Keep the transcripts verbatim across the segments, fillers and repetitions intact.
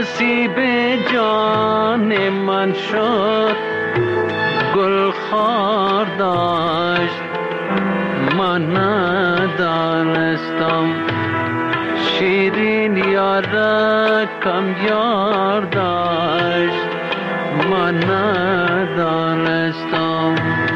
نصیب جان من شد گل خار داشت من ندانستم شیرین یار کم یار داشت من ندانستم.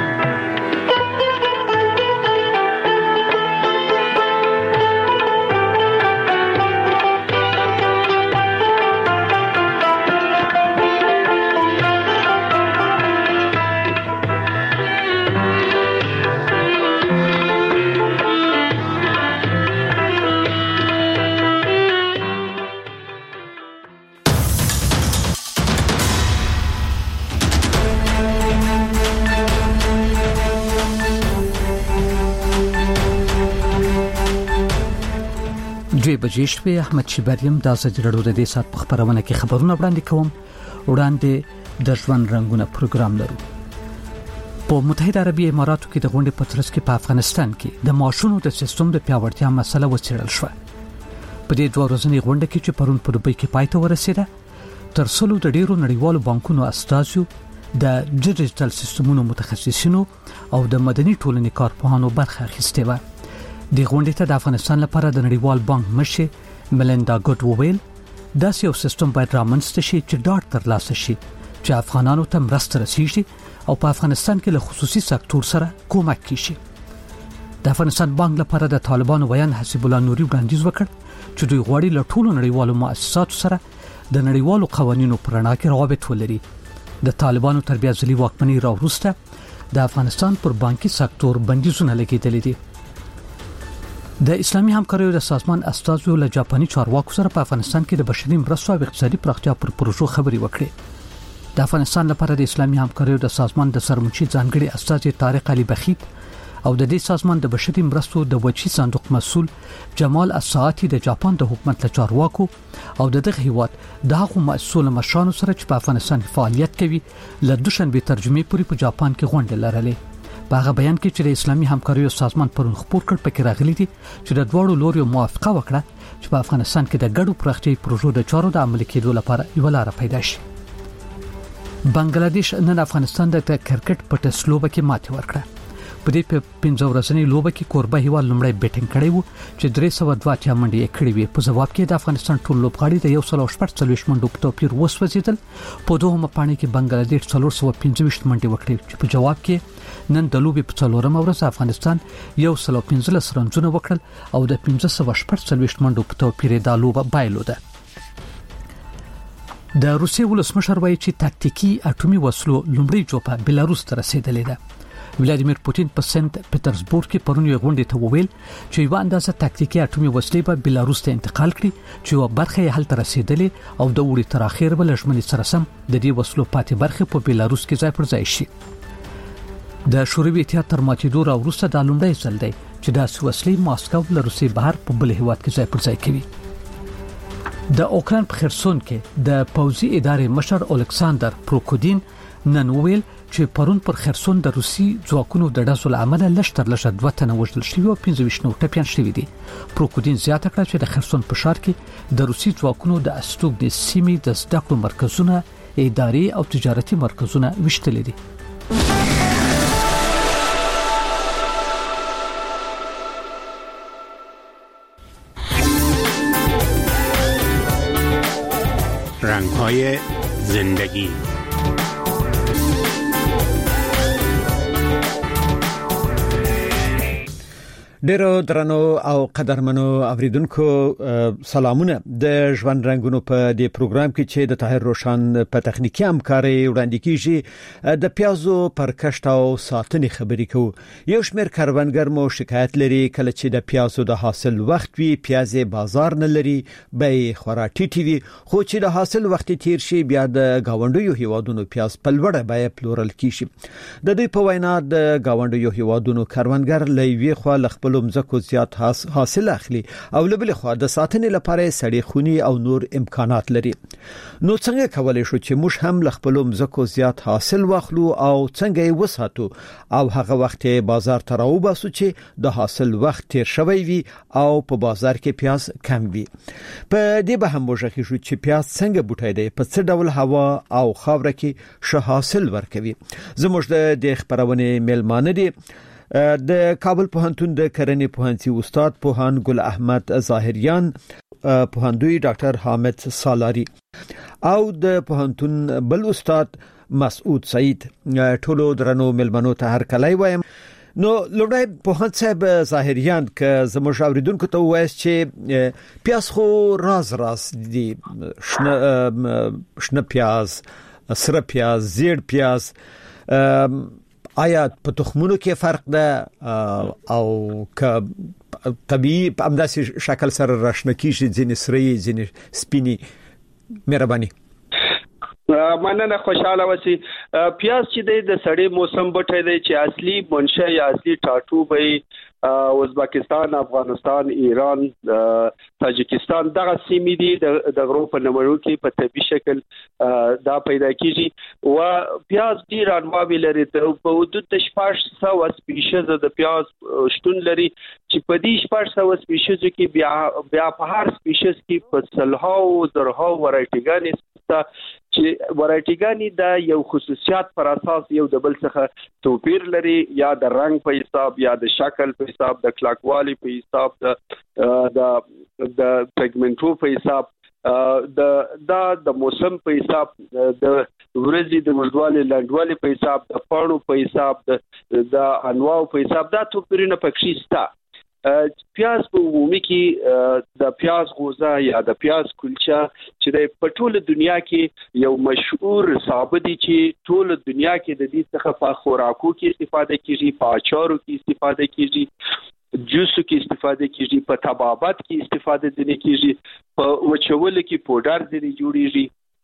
دوی بجې شوې. احمد شیبریم د ازادي راډیو د دې سات په خبرونه کې خبرونه وړاندې کوم. وړاندې د ژوند رنگونه پروګرام لرو. په متحده عربي اماراتو کې د غونډې په ترڅ کې په افغانستان کې د معاشونو د سیستم د پیاوړتیا مسله وڅېړل شوه. په دې دوه ورځنۍ غونډه کې چې پرون په دوبۍ کې پای ته ورسېده، تر څلو د ډیرو نړیوالو بانکونو استازو، د ډیجیټل سیستمونو متخصصینو او د مدني ټولنې کارپوهانو برخه اخیستې وه. د غونډې ته د افغانستان لپاره د نړیوال بانک مشر ملندا ګوډ وویل داسې یو سیستم باید رامنځته شي چې ډاډ ترلاسه شي چې افغانانو ته مرسته رسیږي او په افغانستان کې له خصوصي سکتور سره کومک کیږي. د افغانستان بانک لپاره د طالبانو ویان حسیب الله نوري وړاندیز وکړ چې دوی غواړي له ټولو نړیوالو مؤسساتو سره د نړیوالو قوانینو پر رڼا کې روابط ولري. د طالبانو تر بیا ځلي واکمنۍ راوروسته د افغانستان پر بانکي سکتور بندیزونه لګیدلي دي. د اسلامي همکاریو د سازمان استازو له جاپاني چارواکو سره په افغانستان کې د بشري مرستو او اقتصادي پراختیا پر پروژو خبرې وکړې. د افغانستان لپاره د اسلامي همکاریو د سازمان د سرمنشي ځانګړي استاذ طارق علي بخیت او د دې سازمان د بشري مرستو د وچی صندوق مسؤل جمال الساعتي د جاپان د حکومت له چارواکو او د دغه هیواد د هغو مسؤل مشرانو سره چې په افغانستان فعالیت کوي له دوشنبه ترجمه پورې په جاپان کې غونډه لرلې. په هغه بیان کې چې د اسلامي همکاریو سازمان پرون خبر کړ پکې راغلي دي چې د دوړو لوري موافقه وکړه چې په افغانستان کې د ګډو پراختیايي پروژو د چارو د عملي کېدو لپاره یو لار پیدا شي. بنگلاديش نن افغانستان د کرکټ په ټسټ لوبه کې ماتې ورکړه. په دې پنځه ورځنۍ لوبه کې کوربه هیواد لومړی بیټینګ کړی وو چې درې سوه دوه اتیا منډې کړې وې. په جواب کې د افغانستان ټول لوبغاړي د یو سل او شپږ څلوېښت منډو په توپیر وسوځیدل. په دوهمه پاڼه کې بنگلاديش څلور سوه پنځه ویشت منډې وکړې چې په جواب کې نن د لوبې په څلورمه ورځ افغانستان یو سل او پنځلس رنونه وکړل او د پنځه سوه شپږ څلوېښت منډو په توپیر د لوبه بایلوده. د روسیې ولسمشر وایي چې تاکتیکي اټومي وسلو لومړی جوپه بلاروس ته رسیدلې ده. ولادیمیر پوتین په سنت پټرزبورګ کې پرون یو غونډه ته وویل چې یو اندازه تاکتیکي اټومي وسلې به بلاروس ته انتقال کړي چې یو برخه یې هلته رسیدلې او د وړي تر اخر بل ژمنې سره سم د دې وسلو پاتې برخه په بلاروس کې ځای پر ځای شي. د شوروي اتحاد تر ماتېدو راوروسته د لومړی ځل دی چې د وسلې ماسکو له روسي بهر په بل هیواد کې ځای پر ځای کوي. د اوکراین په خرسون کې د پوځي ادارې مشر الکساندر پروکودین نن وویل چې پرون پر خرسون د روسي ځواکونو د ډزو له امله لشتر لشه دوه تنه وژل شوي او پنځه ویشت نور ټپیان شوي دي. پروکودین زیاته کړه چې د خرسون په ښار کې د روسي ځواکونو د استوګنې سیمې د زده کړو مرکزونه، اداري او تجارتي مرکزونه وشتلې دي. رنگ‌های زندگی ډیرو درنو او قدرمنو اوریدونکو سلامونه. د ژوند رنگونو په دې پروګرام کې چې د طاهر روشن په تخنیکی همکاري وړاندې کیږي د پیازو پر کښت او ساتنې خبرې کوو. یو شمېر کاروانګر مو شکایت لري کله چې د پیازو د حاصل وخت وي پیاز بازار نه لري، به خورا ټیټي وي، خو چې د حاصل وخت تیر شي بیا د گاونډیو هیوادونو پیاز په لوړه بیه پلورل کیږي. د دوی په وینا د گاونډیو هیوادونو کاروانګر لوي خو خپل خپل مزکو زیات حاصل اخلي او لبل خو د ساتنې لپاره سړې خونی او نور امکانات لري. نو څنګه کولای شو چې موږ هم خپل مزکو زیات حاصل واخلو او څنګه یې وساتو او هغه وخت بازار ته راوباسو چې د حاصل وخت تیر شوی وي او په بازار کې پیاز کم وي. په دې به هم موږ شو چې پیاز څنګه بوټی دی په څه ډول هوا او خاور کې شه حاصل ورکوي. زموږ د خبرونه ملمانه دي د کابل پوهنتون د کرنې پوهنځي استاد پوهان ګل احمد ظاهریان، پوهندوی ډاکټر حامد سالاری او د پوهنتون بل استاد مسعود سعید. ټولو درنو ملمنو ته هر کله وایم. نو لوړای پوهند صاحب ظاهریان که زموږ اوریدونکو ته وایي چې پیاز خو راز راز دي، شنه شنه پیاز، سره پیاز، زیړ پیاز، آیا په تخمونو کې فرق ده او که طبيعي په همداسې شکل سره راشنه کیږي، ځینې سرې ځینې سپینی؟ مهرباني. مننه، خوشاله وسی. پیاز چې د سړې موسم بټه دی چې اصلي منشأ یا اصلي ټاټوبې ازبکستان، افغانستان، ایران، تاجکستان دغه سیمې دي د غرو په نمرو کې په طبي شکل دا پیدا کیږي. او پیاز ډیر انواع لري، په حدود د شپږ سوه سپیشیز د پیاز شتون لري چې په دې شپږ سوه سپیشیز کې بیا بیا په هر سپیشیز کې په سلهاو زرهاو ورایټیګانې چې ورایټیګانی د یو خصوصیات پر اساس یو د بل څخه توپیر لري، یا د رنگ په حساب، یا د شکل په حساب، د کلاکوالي په حساب، د د د پیګمنټو په حساب، د دا د موسم په حساب، د ورځې د وړوالي لنډوالي په حساب، د پاڼو په حساب، د د انواع په حساب، دا توپیرونه پکې شته. پیاز په عمومي کې د پیاز غوزه یا د پیاز کلچه چې د په ټوله دنیا کې یو مشهور صابه دي چې ټوله دنیا کې د دې څخه په خوراکو کې استفاده کیږي، په اچارو کې استفاده کیږي، جوسو کې استفاده کیږي، په طبابت کې استفاده دي کیږي، په وچولو کې پودر دي جوړیږي.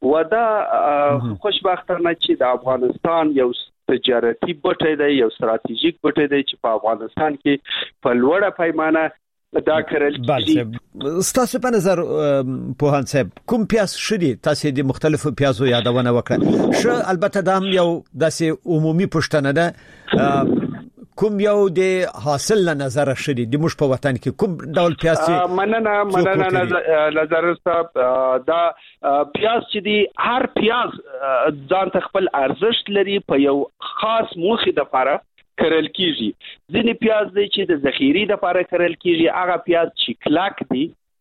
ودا خوشبختانه چې د افغانستان یو تجارتي بټی دی، یو ستراتیژیک بټی دی چې په افغانستان کې په لوړه پیمانه دا کړل کیږي. ستاسو په نظر پوهان صاحب کوم پیاز شدي؟ تاسو د مختلفو پیازو یادونه وکړه. ش البته دا هم یو داسې عمومي پوښتنه ده، کوم یو د حاصل له نظر شدي د موږ په وطن کې کوم ډول پیاز چې مننه مننه نظر صاحب، دا پیاز چې دی هر پیاز ځان ته خپل ارزښت لري، په یو خاص موخه د لپاره کرل کیږي. ځینې پیاز دی چې د ذخیرې د لپاره کرل کیږي، هغه پیاز چې کلاک دی،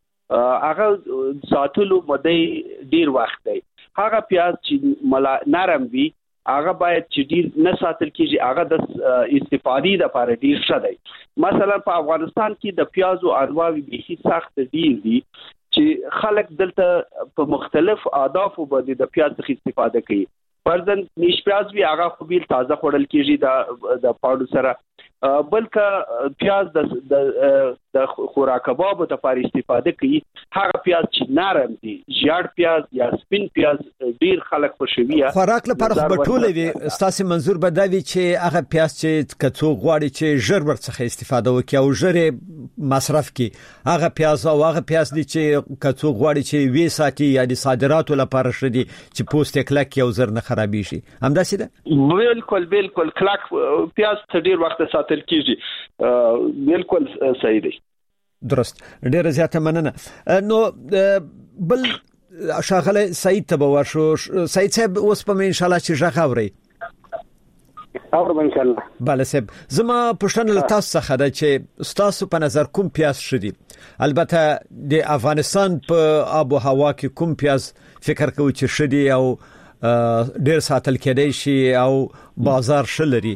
هغه ساتلو مده ډیر وخت دی. هغه پیاز چې نرم وي هغه باید چې ډیر نه ساتل کیږي، هغه د استفادې لپاره ډیر ښه دی. مثلا په افغانستان کې د پیازو انواع به سخت ډیر دي چې خلک دلته په مختلف اهدافو باندې د پیاز څخه استفاده کوي. فرضاً نیش پیاز وی هغه خو بیل تازه خوړل کیږي د د پاړو سره، بلکې پیاز د د خوراک کباب د لپاره استفاده کوي. هغه پیاز چې نرم دي، ژړ پیاز یا سپین پیاز ډیر خلک خوښوي. خوراک لپاره خو بټوله وي. ستاسو منظور به دا وي چې هغه پیاز چې کڅو غواړي چې ژر ورڅخه استفاده وکړي او ژر مصرف کړي، هغه پیاز او هغه پیاز دي چې کڅو غواړي چې وی ساتي یا د صادراتو لپاره شدي چې پوست کلک یو زر نه خرابي شي. همداسې ده؟ بالکل بالکل. کلک پیاز ته ډیر وخت ساتل کیږي. بالکل صحیح دی. درست. ډیره زیاته مننه. نو بل شاغله سعید ته ورشو. سعید صاحب اوس په ان شاء الله چې ژغ اوري. اورم ان شاء الله. بله صاحب، زما پښتنه له تاسو څخه ده چې تاسو په نظر کوم پیاز شدي؟ البته د افغانستان په آب او هوا کې کوم پیاز فکر کوي چې شدي او ډیر ساتل کېدای شي او بازار شلري؟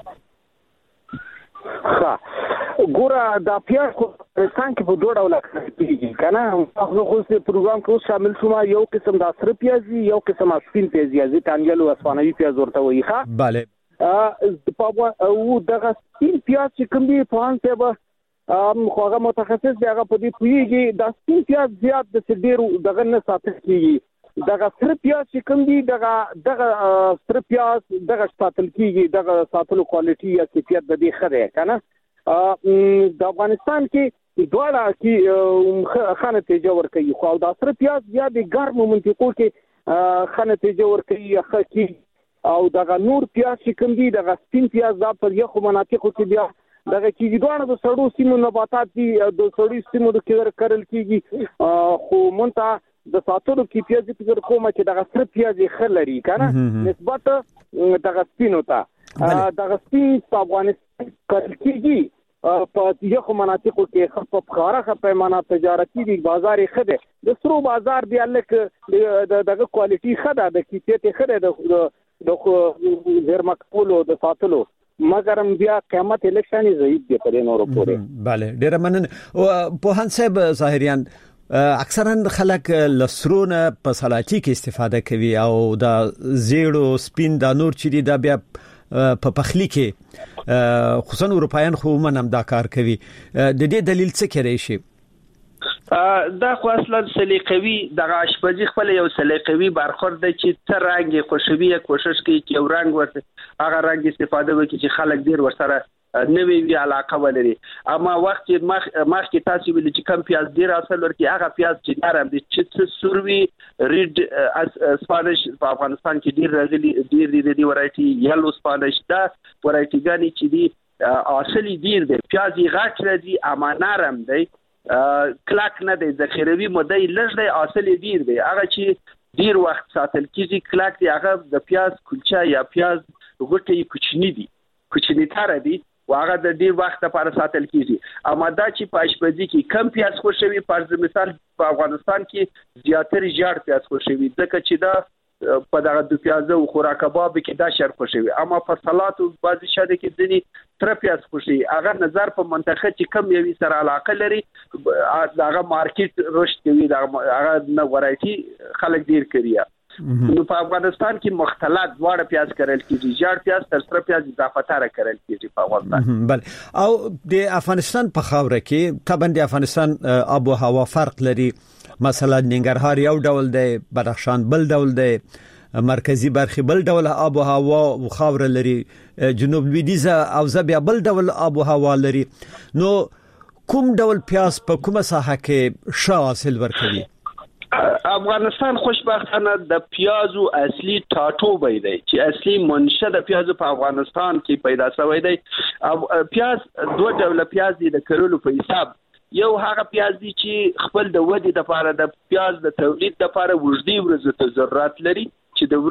ها ګوره دا پیاز خو څنګه په دوه ډول کېږي کنه. خو خو په پروګرام کې شامل شوم، یو قسم د سره پیازي، یو قسم سپین پیازي، ځي تانګلو اسوانوي پیاز ورته وایي. ها bale ا په او دغه سپین پیاز چې کوم دی په ان ته ام خو هغه متخصص دی، هغه په دې پیږي د سپین پیاز زیات د ډیرو دغه نه ساتل کیږي. دغه سره پیاز چې کوم دی دغه دغه سره پیاز دغه ساتل کیږي، دغه ساتلو کوالټي یا کیفیت د دې خره کنه. د افغانستان کې دواړه کې خانه نتیجه ورکوي خو د سره پیاز بیا د ګرمو منطقو کې خانه نتیجه ورکوي خکې او دغه نور پیاز چې کوم دي دغه سپین پیاز دا پر یخو مناطقو کې بیا دغه کې دوه د سړو سیمو نباتات دي د سړو سیمو د کېر کرل کېږي خو مونږ د ساتلو کې پیاز فکر کوم چې دغه سره پیاز خلري کنه نسبت دغه سپینو ته دغه سپین په افغانستان کرل کېږي په یخو مناطقو کې خپ په خارخه پیمانه تجارتي دي بازار خده د سرو بازار دی الک دغه کوالټي خده د کیفیت خده د د غیر مقبولو د ساتلو مګر بیا قیمت الیکشن ضعیف دی په نورو پورې bale ډیر مننه او په هان صاحب ظاهریان اکثرا خلک لسرونه په سلاطي کې استفاده کوي او د زیړو سپین د نور چي دا بیا په پخلی کې خصوصا اروپایان خو منم دا کار کوي د دې دلیل څه کوي شي دا خو اصلا سلیقوي د آشپزي خپل یو سلیقوي برخورد چې تر رنگ خوشبي کوشش کوي چې یو رنگ ورته هغه رنگ استفاده وکړي چې خلک ډیر ورسره نوې وی علاقه ولري اما وخت مخ مخ کې تاسو ویل چې کم پیاز ډیر اصل ورکی هغه پیاز چې نرم دي چې سروي ریډ سپانیش په افغانستان کې ډیر راغلي ډیر ډیر دی ورایټي یلو سپانیش دا ورایټي غاني چې دی اصلي ډیر دی پیاز یې غاټ راځي اما نرم دی کلاک نه دی ذخیروي مودې لږ دی اصل ډیر دی هغه چې ډیر وخت ساتل کیږي کلاک دی هغه د پیاز کلچا یا پیاز غټي کوچنی دي کوچنی تر دي واغه د ډیر وخت لپاره ساتل کیږي اما دا چې په آشپزي کې کم پیاز خوشوي فرض مثال په افغانستان کې زیاتره جاړ پیاز خوشوي ځکه چې دا په دغه د پیازو خوراک کباب کې دا شر خوشوي اما په سلات او بعضی شاده کې ځنی تر پیاز خوشي هغه نظر په منطقه چې کم یوي سره علاقه لري دغه مارکیټ رشد کوي دغه هغه نه ورایټي خلک ډیر کوي نو په افغانستان کې مختلط واړه پیاز کرل کیږي جاړ پیاز تر سره پیاز اضافه تر کرل کیږي په افغانستان بل او د افغانستان په خاوره کې طبعا د افغانستان آب و هوا فرق لري مثلا ننګرهار یو ډول دی بدخشان بل ډول دی مرکزی برخه بل ډول آب و هوا او خاوره لري جنوب لویدیزه او زبیا بل ډول آب و هوا لري نو کوم ډول پیاز په کومه ساحه کې ښه حاصل ورکوي افغانستان خوشبختانه د پیازو اصلي ټاټوبې دی چې اصلي منشأ د پیازو په افغانستان کې پیدا شوی دی پیاز دوه ډول پیاز دي د کرلو په حساب یو هغه پیاز دي چې خپل د ودې لپاره د پیاز د تولید لپاره وجدي ورزو ته ضرورت لري چې د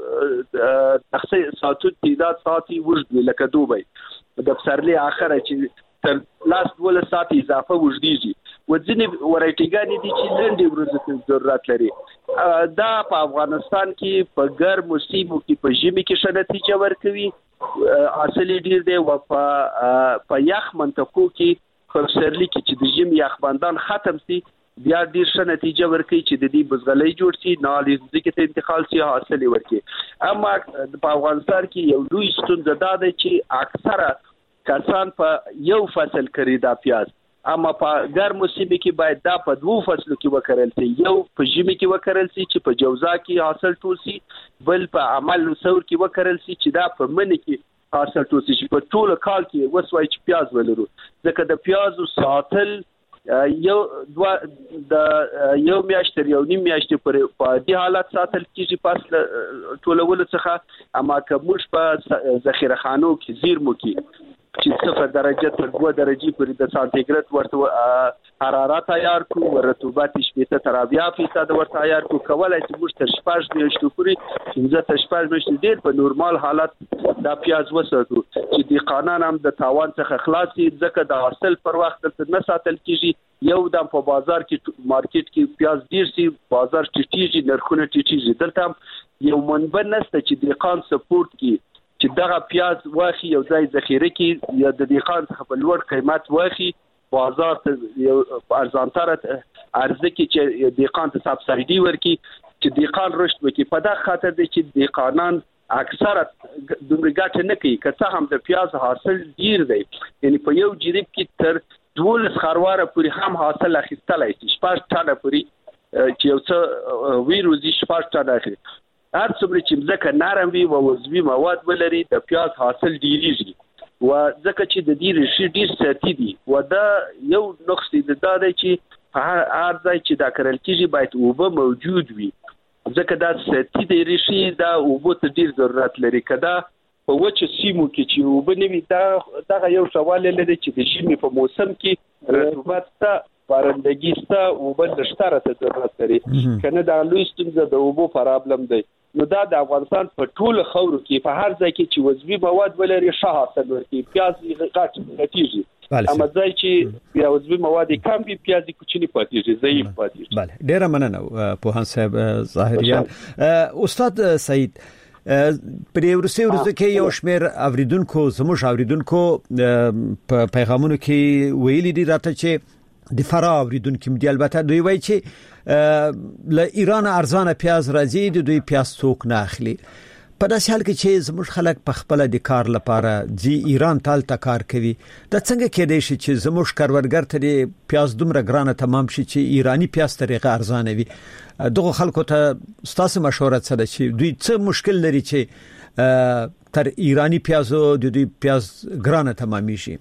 ورزو تخصیص ساتو تعداد ساتي وجد لکه دوبي د پسرلي اخره چې تر لاس ول سات اضافه وجديږي وځنی ورایټیګانی دي چې لنډي ورځې ته ضرورت لري دا په افغانستان کې په ګرم موسمو کې په ژمي کې ښه نتیجه ورکوي اصلي ډیر دی او په په یخ منطقو کې په سرلی کې چې د ژمي یخبندان ختم سي بیا ډیر ښه نتیجه ورکوي چې د دې بزغلۍ جوړ شي نالي ځکه ته انتقال شي حاصل ورکوي اما په افغانستان کې یو لوی ستونزه ده چې اکثره کسان په یو فصل کړي دا پیاز اما په ګرم موسم کې باید دا په دوه فصلو کې وکړل شي یو په ژمي کې وکړل شي چې په جوزا کې حاصل ټول شي بل په عمل ثور کې وکړل شي چې دا په منی کې حاصل ټول شي په ټول کال کې وسوي چې پیاز ولرو ځکه د پیازو ساتل یو دوا د یو میاشت یو نیم میاشت پر په دې حالت ساتل کیږي پس ټولول څخه اما که موږ په ذخیره خانو کې زیرمو کې چې صفر درجه تر دوه درجه پورې د سانتیګریډ ورته حرارت تیار کو رطوبت شپږ تر اویا فیصد ورته تیار کو کولای چې موږ تر شپږ میاشتې پورې پنځه تر شپږ میاشتې ډیر په نورمال حالت دا پیاز وساتو چې د قانون هم د تاوان څخه خلاصي ځکه د حاصل پر وخت نه ساتل کیږي یو د په بازار کې مارکیټ کې پیاز ډیر سي بازار ټیټیږي نرخونه ټیټیږي دلته یو منبع نشته چې د قان سپورت کې چې دغه پیاز واخی یو ځای ذخیره کې یا د دیقان څخه په لوړ قیمت واخی بازار ته یو ارزانتر ارزه کې چې دیقان ته سبسایډي ورکي چې دیقان رشد وکړي په دغه خاطر دی چې دیقانان اکثره دومره ګټه نه کوي که څه هم د پیاز حاصل ډیر دی یعنی په یو جریب کې تر دولس خرواره پورې هم حاصل اخیستلای شي شپږ ټنه پورې چې یو څه ویروزي شپږ ټنه اخلي هر څومره چې ځکه نرم وي او عضوي مواد ولري د پیاز حاصل ډیریږي و ځکه چې د دې ریشي ډیر ساتي دي و دا یو نقص دی دا دی چې په هر ځای چې دا کرل کیږي باید اوبه موجود وي ځکه دا ساتي د ریشي دا اوبه ته ډیر ضرورت لري کدا په وچه سیمو کې چې اوبه نه وي دا دا یو سوال لري چې د ژمي په موسم کې رطوبت ته بارندگی ستا اوبه نشته ته ضرورت لري کنه دا لوی ستونزه د اوبو پرابلم دی نو دا د افغانستان په ټول خاور کې په هر ځای کې چې وزوی مواد ولري شه حاصل ورکړي پیاز غټ نتیجه اما ځای چې بیا وزوی مواد کم وي پیاز کوچنی پاتېږي ضعیف پاتېږي بله ډیره مننه پوهان صاحب ظاهریان استاد سعید پرې ورسې ورځ کې یو شمېر اوریدونکو زموږ اوریدونکو په پیغامونو کې ویلي دي راته چې د فرا اوریدونکو مدي البته دوی وایي چې له ایران ارزانه پیاز راځي د دوی پیاز څوک نه اخلي په داسې حال کې چې زموږ خلک په خپل د کار لپاره ځي ایران تال ته کار کوي د څنګه کېدای شي چې زموږ کارګر ته د پیاز دومره ګرانه تمام شي چې ایرانی پیاز طریقه ارزانه وي دغه خلکو ته ستاسو مشوره څه ده چې دوی څه مشکل لري چې تر ایرانی پیازو د دوی پیاز ګرانه تمامي شي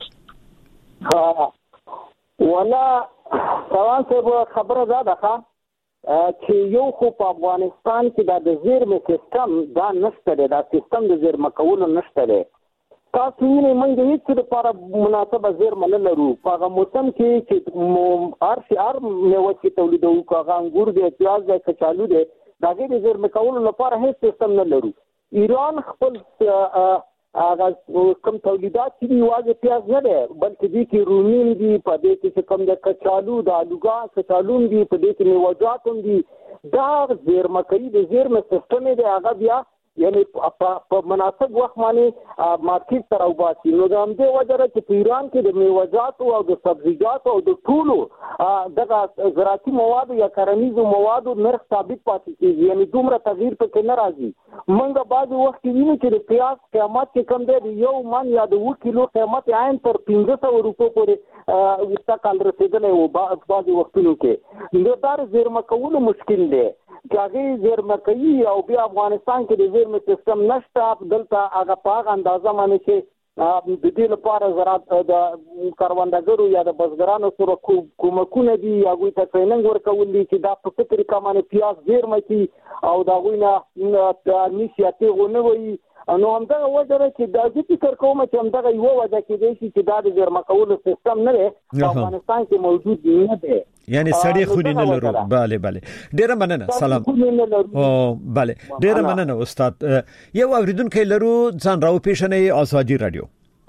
ولا روان څه خبره ده ده چې یو خو په افغانستان کې د زیرمې سیستم دا نشته دی دا سیستم د زیرمه کولو نشته دی تاسو یې موږ هیڅ لپاره مناسبه زیرمه نه لرو په هغه موسم کې چې هر شي هر میوه چې تولیدوو هغه انګور دی پیاز دی کچالو دی دا غیر زیرمه کولو لپاره هیڅ سیستم نه لرو ایران خپل هغه کوم تولیدات چې واځي پیاز نه دی بلکې دي کې رومین دي په دې کې کوم د کچالو د الوګا کچالو دي په دې کې میوه‌جات هم دي دا زیرمه کوي د زیرمه سیستم دی هغه بیا یعنی په مناسب وخت باندې مارکیټ تر او باسي نو د همدې وجه چې په ایران کې د میوه‌جات او د سبزیجات او د ټولو دغه زراعتي مواد یا کرنیزو مواد نرخ ثابت پاتې کیږي یعنی دومره تغییر پکې نه راځي موږ بعض وخت وینو چې د پیاز قیمت چې کم دی یو من یا د یو کیلو قیمت عین تر پنځه سوه روپیو پورې وستا کال رسیدلی و بعض وختونو کې نو دا زیرمه کولو مشکل دی هغه زیرمه کوي او بیا افغانستان کې د زیرمه سیستم نشته دلته هغه په هغه اندازه باندې چې د دې لپاره زراعت د کاروندګرو یا د بزګرانو سره کومکونه دي هغوی ته ټریننګ ورکول دي چې دا په څه طریقه باندې پیاز زیرمه کړي او د هغوی نه نیسي اتېغو نه وایي نو همدغه وجه ده چې دا زه فکر کوم چې همدغه یوه وجه کېدای شي چې دا د زیرمه کولو سیستم نه دی په افغانستان کې موجود نه دی یعنی سړی خونی نه لرو bale bale ډیره مننه سلام او bale ډیره مننه استاد یو اوریدونکو لرو ځان راو پیښنې ازادي رادیو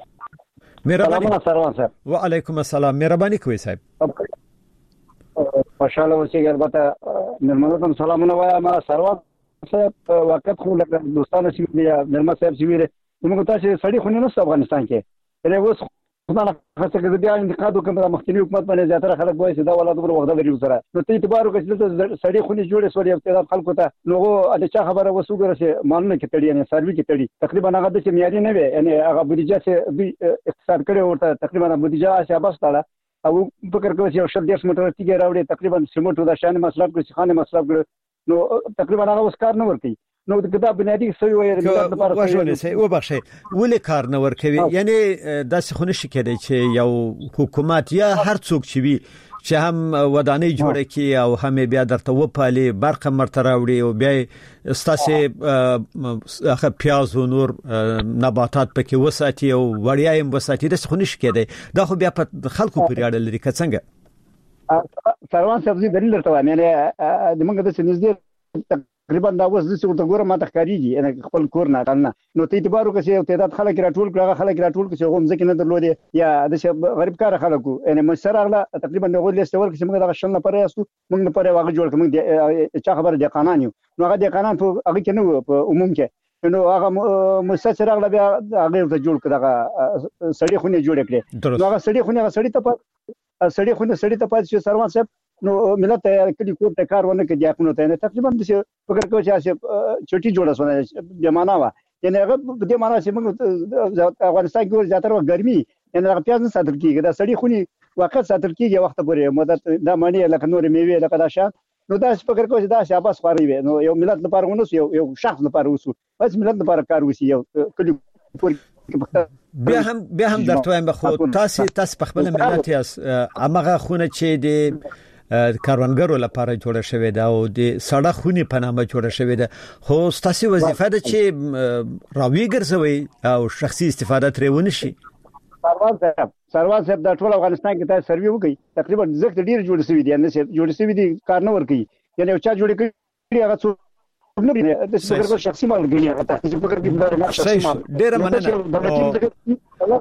مهرباني سلام صاحب وعلیکم السلام مهرباني کوي صاحب خوشاله اوسئ البته نرمنه سلامونه وایم سروان صاحب وخت خو لکه دوستانو چې دی نرمه صاحب چې ویل موږ تاسو سړی خو نه نو افغانستان کې دا اوس خدای خاصه کې بیا انتقاد وکړم د مخکنی حکومت باندې زیاتره خلک وایي چې دا ولادت پر وخت لري سره نو ته اعتبار وکړئ چې سړی خو نه جوړې سوري ابتدا خلکو ته نو د چا خبره وسوګره چې مانونه کې تړي نه سروي کې تړي تقریبا هغه د معیاري نه وي یعنی هغه بودیجه چې اقتصاد کړي ورته تقریبا بودیجه چې بس تاله او فکر کوي چې شل دیش متر تیګه راوړي تقریبا سیمټ د شان مصرف کړي خانه مصرف کړي نو تقریبا هغه اوس کار نه ورکي نو دا بنیادی سوي وایي د لپاره واښونه سي و بخښي ولې کار نه ورکوي یعنی داسې خو نشي کېدای چې یو حکومت یا هر څوک چې وي چې هم ودانۍ جوړه کی او هم بیا درته وپالي برقه مرته راوړي او بیا ستاسو هغه پیاز او نور نباتات پکې وساتي او وړیا هم وساتي داسې خو نشي کېدای دا خو بیا په خلکو پورې اړه لري که څنګه سروان سبزی دلیل درته وایم یعنی د موږ د سنځدې تقریبا دا اوس د څه ورته ګوره ما ته ښکارېږي یعنې خپل کور نه ټالنه نو ته اعتبار وکړه چې یو تعداد خلک راټول کړه هغه خلک راټول کړه چې هغوی مځکې نه درلودې یا د غریب کاره خلک وو یعنې مشر راغله تقریبا د هغوی لیست ورکړه چې موږ دغه شل نفره یاستو موږ لپاره یو هغه جوړ کړه موږ چا خبره دهقانان یو نو هغه دهقانان په هغه کې نه وو په عموم کې نو هغه مؤسسه چې راغله بیا هغه ورته جوړ کړه دغه سړي خونې جوړې کړې نو هغه سړي خونې هغه سړي ته سړي خونې سړي ته پاتې شو سروان صاحب نو ملت کلی کور ته کار ونه کړي اپنو ته نه تقریبا د فکر کوي چې چټي جوړه سونه جمانه وا یعنی هغه د دې معنا چې موږ افغانستان کې زیاتره ګرمي یعنی هغه پیاز نه ساتل کیږي دا سړی خوني واقع ساتل کیږي وخت پورې مدت دا مانی لکه نور میوه لکه دا شان نو دا فکر کوي چې دا شاباس خوري وي نو یو ملت لپاره ونوس یو یو شخص لپاره وسو بس ملت لپاره کار وسی یو کلی پور بیا هم بیا هم درته وایم خو تاسو تاسو په خپل ملت یاست امغه خونه چې د کاروانګرو لپاره جوړه شوې ده او د سړک خونی په نامه جوړه شوې ده خو تاسو وظیفه ده چې راوي ګرځوي او شخصي استفاده ترې ونشي. سروان صاحب سروان صاحب د ټول افغانستان کې تاسو سروي وکړي تقریبا زکه ډیر جوړ شوی دي نه جوړ شوی دي کار نه ور کوي یعنی چا جوړ کړي هغه څو نه دي د څه شخصي مال غني هغه تاسو فکر کې د شخصي مال ډیر مننه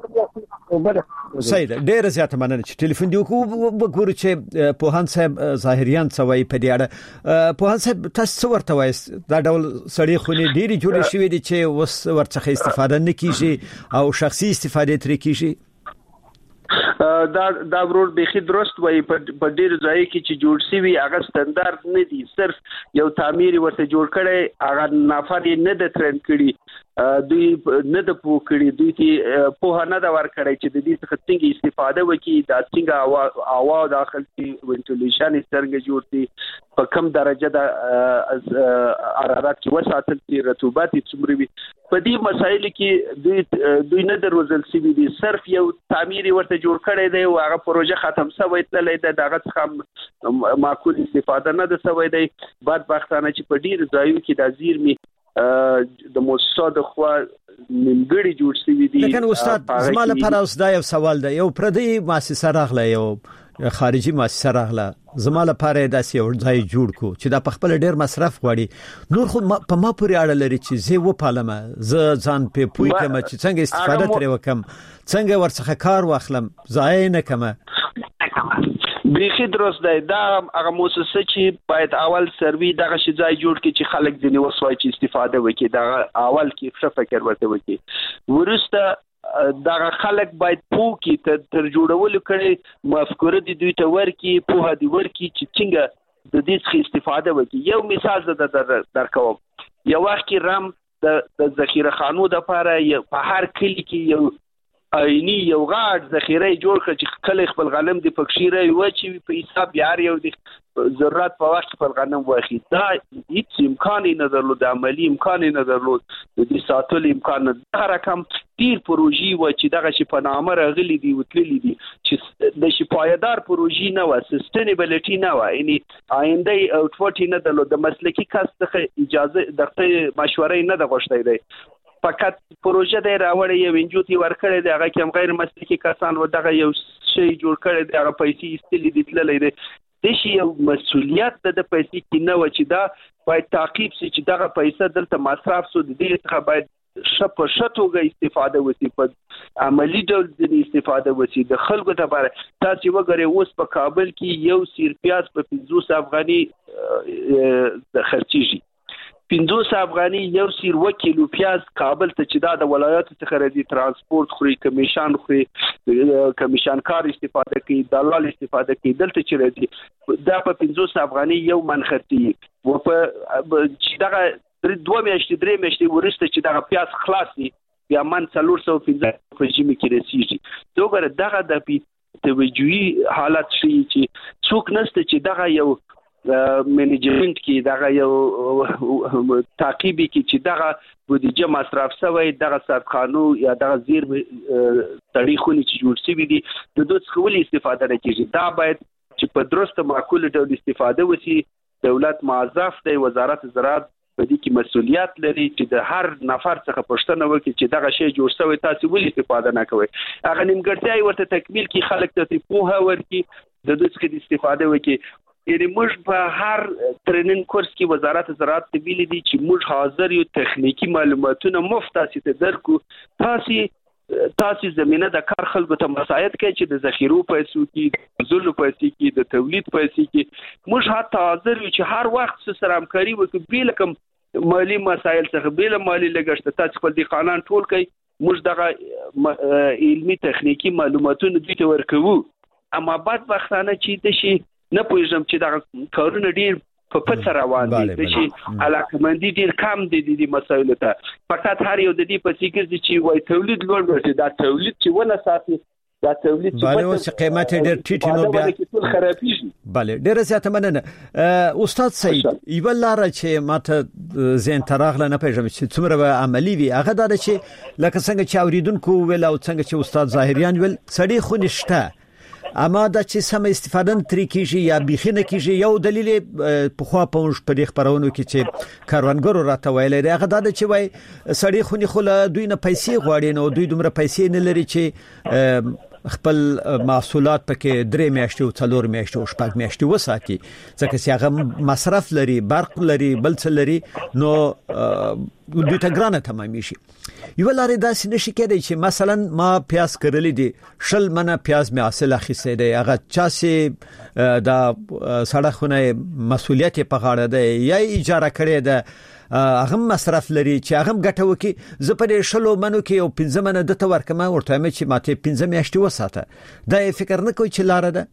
سید ډیر زیات مننه چې ټلیفون دی وګورو چې پوهان صاحب ظاهریان سوي په دې اړه پوهان صاحب تاسو ورته وایي دا ډول سړی خونی ډیری جوړ شوی دي چې وس ورڅخه استفاده نه کیږي او شخصي استفاده ترې کیږي. دا دا ورور به خې درست وای په ډیر ځای کې چې جوړ شوی هغه ستاندارد نه دي صرف یو تعمیر ورته جوړ کړي هغه نافر نه د ترن کړي دوی نه د پو کړي دوی ته په نه دا ور کړی چې د دې څخه څنګه استفاده وکړي دا څنګه هوا هوا داخل کې وینټیلیشن څنګه جوړتي په کم درجه د حرارت کې وساتل چې رطوبت څومره وي په دې مسایل کې دوی دوی نه دروزل سوي دي صرف یو تعمیر ورته جوړ کړی دی او هغه پروژه ختم شوی تللی دی دغه څخه معقول استفاده نه ده شوی دی بعد وختانه چې په ډیر ځایو کې د زیرمي د موسسات خو نیمګړي جوړ شوی دي. لکه استاد زماله پر اوس دا یو سوال دی یو پردي مؤسسه راغله یو خارجي مؤسسه راغله زماله پر داسې یو ځای جوړ کو چې دا په خپل ډیر مصرف غواړي نور خو په ما پورې اړه لري چې زه و پالم زه ځان په پوي کوم چې څنګه استفاده ترې وکم څنګه ورڅخه کار واخلم ځای نه کوم. بریخي درست دی دا هغه موسسه چې باید اول سروي دغه شي ځای جوړ کړي چې خلک ځنی وسوي چې استفاده وکړي دا اول کې ښه فکر ورته وکړي ورسته دغه خلک باید پوکي تر جوړول کړي مفکوره دي دوی ته ورکی په هدي ورکی چې څنګه د دې څخه استفاده وکړي. یو مثال زده درکوم یو وخت کې رام د ذخیره خانو د لپاره په هر کلی کې یو عیني یو غاټ ذخیره جوړ کړ چې کله خپل غنم د پکشيره و چې په حساب یار یو د ضرورت په وخت خپل غنم واخی دا هیڅ امکان نه درلود د عملی امکان نه درلود د دې ساتل امکان نه رقم ډیر پروژې و چې دغه شي په نامه راغلي دي وتللي دي چې د شي پایدار پروژې نه و سستینبلټی نه و یعنی آینده اوټپوټ نه درلود د مسلکی کس څخه اجازه دغه مشورې نه د غوښتي دی فقط پروژه دی راوړی یو انجوتی ورکړی دی هغه کوم غیر مسلکی کسان و دغه یو شی جوړ کړی دی هغه پیسې استلې دي تللی دی د شي یو مسولیت د پیسې کې نه و چې دا باید تعقیب شي چې دغه پیسې دلته مصرف سو د دې څخه باید شپ شتوګه استفاده وسی په عملی ډول د استفاده وسی د خلکو لپاره تاسو وګورئ اوس په کابل کې یو سیر پیاز په پنځوس افغاني د خرچيږي پنځوس افغاني یو سیر و کیلو پیاز کابل ته چې دا د ولایت څخه راځي ترانسپورت خوري کمیشن خوري کمیشن کار استفاده کوي دلال استفاده کوي دلته چې راځي دا په پنځوس افغاني یو من خرڅي و په چې دا دوه میاشتې درې میاشتې ورسته چې دا پیاز خلاصي بیا من څلور سوه پنځه په جمی کې رسیږي دوغه دغه د توجهي حالت شي چې څوک نشته چې دغه یو منیجمنت کې دغه یو تعقیبي کې چې دغه بودیجه مصرف شوی دغه سرخانو یا دغه زیر تاریخونی چې جوړ شوی دي د دوی څخه ولې استفاده نه کیږي دا باید چې په درسته معقول ډول استفاده وشي. دولت موظف دی وزارت زراعت په دې کې مسؤلیت لري چې د هر نفر څخه پوښتنه وکړي چې دغه شی جوړ شوی تاسو ولې استفاده نه کوئ هغه نیمګړتیا ورته تکمیل کې خلک ته پوهه ورکړي د دوی څخه استفاده وکړي. یعنی موږ په هر ټریننګ کورس کې وزارت زراعت ته ویلي دي چې موږ حاضر یو تخنیکی معلوماتونه مفت تاسو ته درکو تاسو تاسو زمينه د کار خلکو ته مساعد کوي چې د ذخیرو پیسو کې د زلو پیسې کې د تولید پیسې کې موږ حتی حاضر یو چې هر وخت سره همکاري وکړو بیل کوم مالی مسایل څخه بیل مالی لګښت تاسو خپل د قانون ټول کوي موږ دغه علمي تخنیکی معلوماتونه دوی ته ورکوو اما بعد وختانه چې د شي نه پوهیږم چې دا کارونه ډیر په پڅ روان دي چې علاقمندي ډیر کم دي د مسایلو ته فقط هر یو د دې په فکر دي چې وای تولید لوړ ورته دا تولید چې ونه ساتي دا تولید چې بله اوس قیمت ډیر ټیټ نو بیا خرابېږي. بله ډیر زیاته مننه استاد سید یو لاره چې ماته زین تراغله نه پېژم چې څومره به عملی وي. هغه دا چې لکه څنګه چې اوریدونکو ویل او څنګه چې استاد ظاهریان ویل سړی خو نشته، اما دا چې سم استفاده ترې کیږي یا بيخینه کیږي. یو دلیل په خوا پونش په دې خبرونو کې چې کاروانګرو راته ویل دی هغه دا چې وای سړی خو نه خله دوی نه پیسې غواړي، نو دوی دومره پیسې نه لري چې خپل محصولات پکې درې میاشتې او څلور میاشتې او شپږ میاشتې وساتي، ځکه چې هغه مصرف لري، برق لري، بل څه لري، نو دوی ته ګرانه تمامي شي. یو لارې داسې نشي کېدای چې مثلا ما پیاز کرلې دي شل منه پیاز می حاصل اخیسته دی، هغه چا سي دا سړخونه مسولیت په غاړه ده یا اجاره کړې ده، هغه مصرف لري چې هغه ګټه وکي. زه په شلو منو کې او پنځه منه د تور کما ورته مې چې ماته پنځه میاشتې وساته. دا فکر نه کوي چې لار ده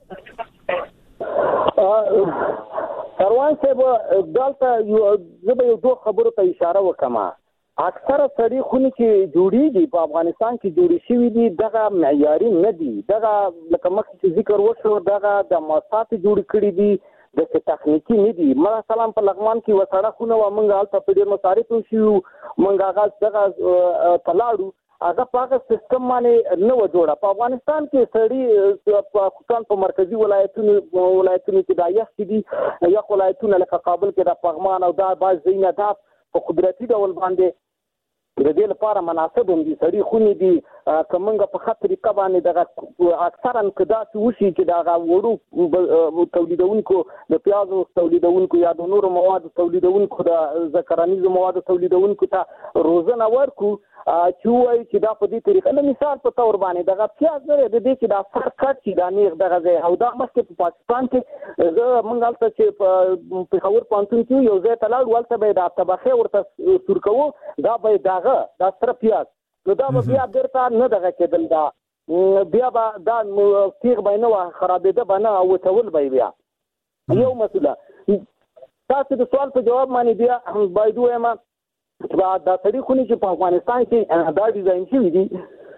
کاروان صاحب. دلته یو زه یو دوه خبرو ته اشاره وکم. اکثره سړي خونې چې جوړیږي په افغانستان کې جوړې شوې دي دغه معیاري نه دي، دغه لکه مخکې چې ذکر وشو دغه د مؤسسات جوړ کړي دي د تخنیکی نه دي. مثلا په لغمان کې وسړه خونه و مونږه حالت په ډیر مصارف شو، مونږه هغه دغه تلاړو هغه پاکه سیستم باندې نه و جوړه. په افغانستان کې سړي په خصوصا په مرکزی ولایتونو ولایتونو کې د یخ دي یا ولایتونه لکه کابل کې د پغمان او دا باز زینه دا په قدرتي ډول باندې د دې لپاره مناسب هم دي. سړي خونې دي کومنګ په خاطر طریقه باندې دغه اکثرا کدا چې وشي چې دا وړو تولیدونکو د پیازو تولیدونکو یا د نورو موادو تولیدونکو د ذکرانیزو موادو تولیدونکو ته روزنه ورکو چې وایي چې دا په دې طریقه نه مثال په تور باندې دغه پیاز لري د دې چې دا فرقات چې دا نیغ دغه ځای او دا مخکې په پاکستان کې زه مونږ هلته چې په پېښور پوهنتون کې یو ځای ته لاړو هلته به دا طبخې ورته سور کوو دا به دغه دا سره پیاز نو دا به بیا بیرته نه دغه کېدل، دا بیا به دا تیغ به نه خرابېده به نه او وچول به بیا یو مسله. تاسو د سوال په جواب باندې بیا باید ووایم دا د سړي خونې چې په افغانستان کې دا ډیزاین شوي دي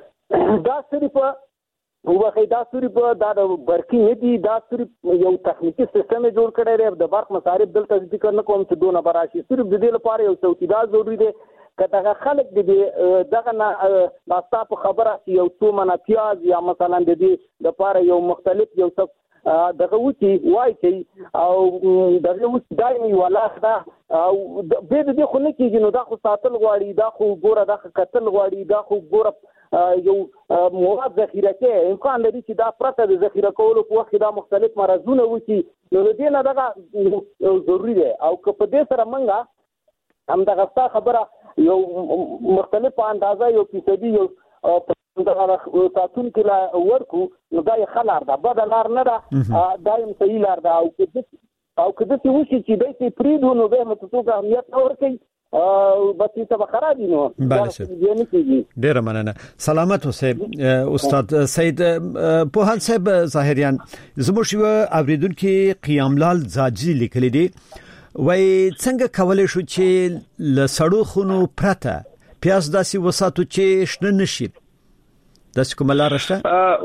دا صرف وبخښئ دا صرف دا د برقي نه دي، دا صرف یو تخنیکي سیستم یې جوړ کړی دی. د برق مصارف دلته ذکر نه کوم چې دونه به راشي، صرف د دې لپاره یو څوکیدار ضروري دی. که دغه خلک د دغه نه دا ستا په خبره چې یو څو منه پیاز یا مثلا د دې لپاره یو مختلف یو څه دغه وتی وای کوي او دغه وتی دایمي ولا دا او به دې خو نه کېږي، نو دا خو ساتل غواړي، دا خو ګوره دا قتل غواړي، دا خو ګوره یو مواد ذخیره کې امکان لري چې دا پرته د ذخیره کولو په وخت دا مختلف مرزونه وتی، نو دې نه دغه ضروري دی. او که په دې سره منګه هم دغه ستا خبره یو مختلف اندازه یو فیصدي یو دغه ساتون کې لا ورکو نو دا یې خلار ده، بد لار نه ده، دا یم صحیح لار ده. او که او که داسې وشي چې دی چې پرېږدو نو بیا متڅوک اهمیت نه ورکوي بس یې به خرابي نو ډېره مننه. سلامت اوسئ استاد سید پوهان صاحب ظاهریان. زموږ یو اوریدونکو قیاملال زاجي لیکلی دی وای څنګه کولای شو چې لسړو خونو پرته پیاز داسي وساتو چې شنه نشي؟ داسې کومه لار شته؟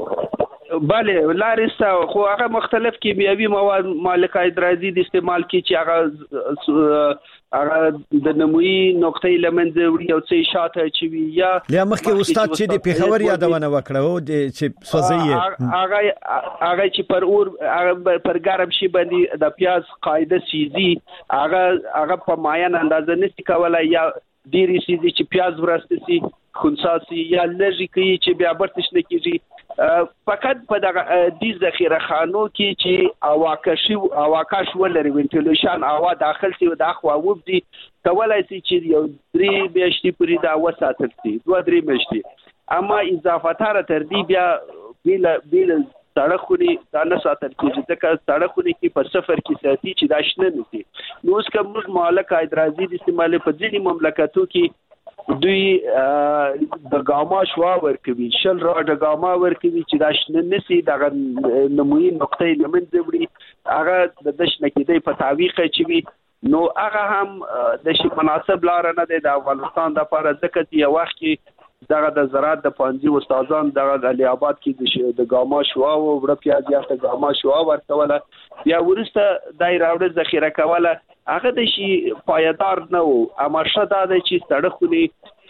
بله لارسته خو هغه مختلف کیمیاوي مواد مالک ادرازي د استعمال کی چې هغه هغه د نموي نقطې لمنځه وړي او څه شاته چوي یا یا مخکې استاد چې د پیښور یادونه وکړو چې سوځي هغه هغه چې پر اور پر ګرم شي باندې د پیاز قاعده سيزي هغه هغه په معین اندازه نشي کولای یا ډيري سيزي چې پیاز ورسته سي خنساسي یا لږی کوي چې بیا برتش نه کیږي فقط په دغه د ذخیره خانو کې چې اواکشي اواکاش ولري وینټیلیشن هوا داخل سي او د اخوا وبدي کولای سي چې یو درې میاشتې پورې دا وساتل سي دوه درې میاشتې، اما اضافه تر تر دې بیا بیل بیل سړکونه دا نه ساتل کېږي ځکه سړکونه کې په سفر کې ساتي چې دا شنه نشي. نو اوس کوم مالک ادرازي د استعمال په ځینې مملکتو کې دوی د ګاما شوا ورکوي شل را د ګاما ورکوي چې دا شنه نسی دغه نموي نقطې لمنځه وړي هغه د دشنه کېدی په تعویق چوي، نو هغه هم د شي مناسب لار نه دی د افغانستان د لپاره ځکه چې یو وخت کې دغه د زراعت د پانځي استادان دغه علي آباد کې د ګاما شوا او وړ پیاز یا د ګاما شوا ورتوله بیا ورسته دای راوړ ذخیره کوله هغه د شي پایدار نه وو. اماشه دا د چې سړکونه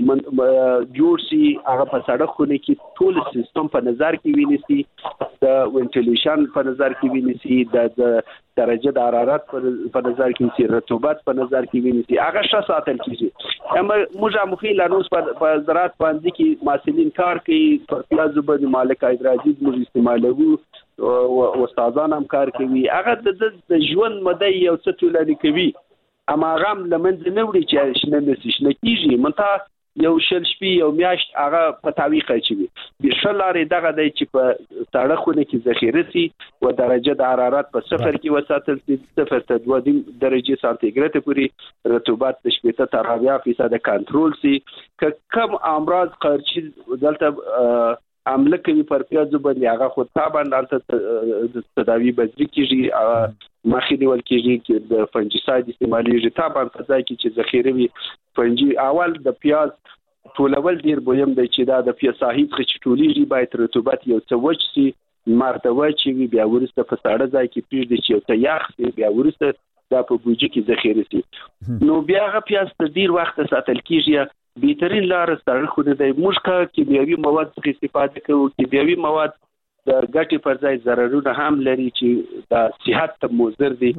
جوړ شي، هغه په سړکونه کې ټول سیستم په نظر کې ونیسي، د وینټیلیشن په نظر کې ونیسي، د درجه د حرارت په نظر کې ونیسي، رطوبت په نظر کې ونیسي، هغه ښه ساتل کیږي. اما موږ مخې لانوس په زراعت باندې کې محصلین کار کوي، پر پیازو باندې مالک ایدراجی موږ استعمالوو او استادان هم کار کوي. هغه د ژوند مده یو څه تولنی کوي، اما هغه لمنځ نه وړي چې شنه نسی شنه کیږي. منته یو شل شپې یو میاشت هغه په تعویق اچوي. به شلارې دغه د چې په سړکونه کې ذخیره سي او درجه د حرارت په صفر کې وساتل سي، صفر ته دوه درجه سانتیګریډ پورې، رطوبت د شپږ تر اویا فیصد کنټرول سي. که کم امراض قرچي دلته عمله کوي پر پیازو باندې، هغه خود تابع دلته تداوی بذری کیږي، مخې نیول کېږي چې د فنجیساید استعمالېږي. تابع په ځای کې چې ذخیره وي فنجي. اول د پیاز ټولول ډیر مهم دی چې دا د پیاز صاحب چې ټولېږي باید رطوبت یو څه وچ سي، مرده وچ وي، بیا ورسته په ساړه ځای کې پرېږدي چې یو څه یخ سي، بیا ورسته دا په بوجي کې ذخیره سي. نو بیا هغه پیاز ته ډیر وخت ساتل کېږي. بهترین لار سړکونه دی، موږ کا کیمیاوي مواد څخه استفاده کوو. کیمیاوي مواد د ګټې پر ځای ضررونه هم لري چې د صحت ته مضر دي.